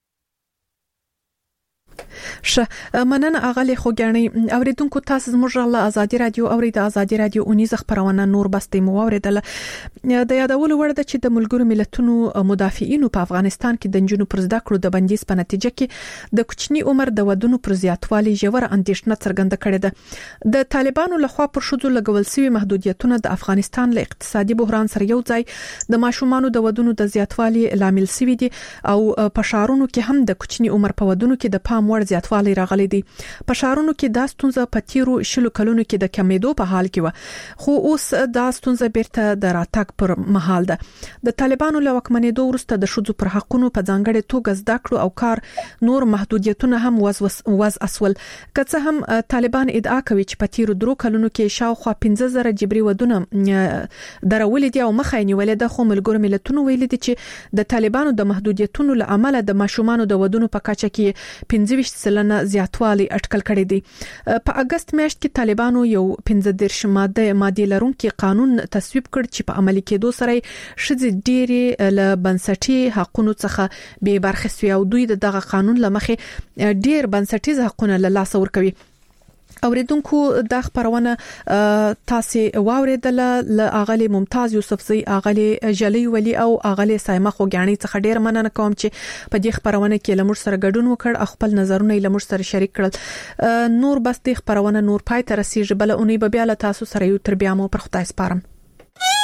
ش مننه اغلی خو ګرنۍ اوریدونکو تاسو زموږ له ازادي رادیو اورید ازادي رادیو اونیز خبرونه نور بستې مو اوریدل د یادولو وړ ده چې د ملګرو ملتونو مدافعینو په افغانستان کې د جنونو پر زده کړو د بندیز په نتیجه کې د کوچني عمر د ودونو پر زیاتوالي ژور اندېښنه څرګنده کړې ده د طالبانو لخوا پر شذو لګول شوی محدودیتونه د افغانستان له اقتصادي بحران سره یو ځای د ماشومانو د ودونو د زیاتوالي لامل شوی دي او په شهرونو کې هم د کوچني عمر په ودونو کې د پام وړ زیاتوالی راغلي دي په شهرونو کې د ستونزه په تیرو شلو کلونو کې د کمیدو په حال کې و خو اوس د ستونزه بیرته د راتګ پر مهال ده د طالبانو له وکمنېدو وروسته د شذو پر حقونو په ځانګړي توګه زده کړو او کار نور محدودیتونه هم وز وز اسول که هم طالبان ادعا کوي چې په تیرو درو کلونو کې شاوخوا پنځه زره جبري ودونه درولې دي او مخه نیولې ده خو ملګرو ملتونو ویلي دي چې د طالبانو د محدودیتونو له امله د ماشومانو د ودونو په کچه کې پنځه ویشت سلنه زیاتوالی اټکل کړی دی په اگست میاشت کې طالبانو یو پنځه دیرش ماده ماده لرونکي قانون تصویب کړ چې په عملي کېدو سره شذ ډېری له بنسټي حقوقو څخه به برخه سوي او دوی دغه قانون لمخې ډېر بنسټیز حقوقونه له لاس ورکوي اوریدونکو د خبرونه تاسو واوریدل ل اغلی ممتاز یوسفزی اغلی جلی ولی او اغلی سایمه خو غاڼي څخه ډیر مننه کوم چې په دې خبرونه کې لمر سره ګډون وکړ خپل نظرونه لمر سره شریک کړل نور بس د خبرونه نور پای تر رسیدل بل اونې به بیا له تاسو سره یو تر بیا مو پر خدای سپارم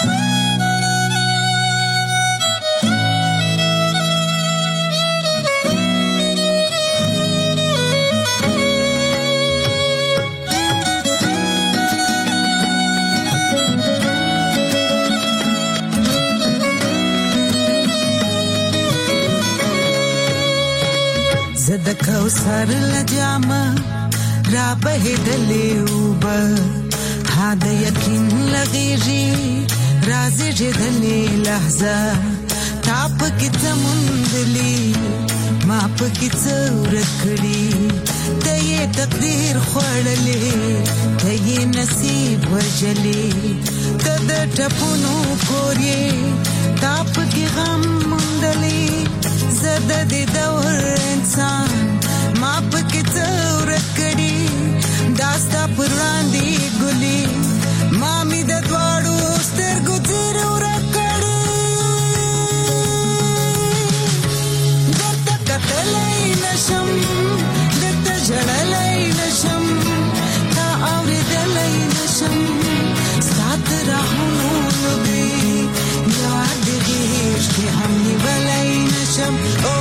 زد کوثر لجامه را بهدلې وبه هدا یقین لغیږي رازي جدلې لحظه تاپ کې تمندلي ما په کې څور کړی ته یې تقدیر خړلې ته یې نصیب وجلې ته د ټپونو کورې تاپ کې غم مندلي زد دې دور انسان ما پکې څور کړي داستا پراندې ګلي ما می د دواړو سترګو تیر ور کړي دته کتلې نشم دته جړلې نشم تا اورېدلې نشم سات راهونو لګي یاد دې چې هم نیولې نشم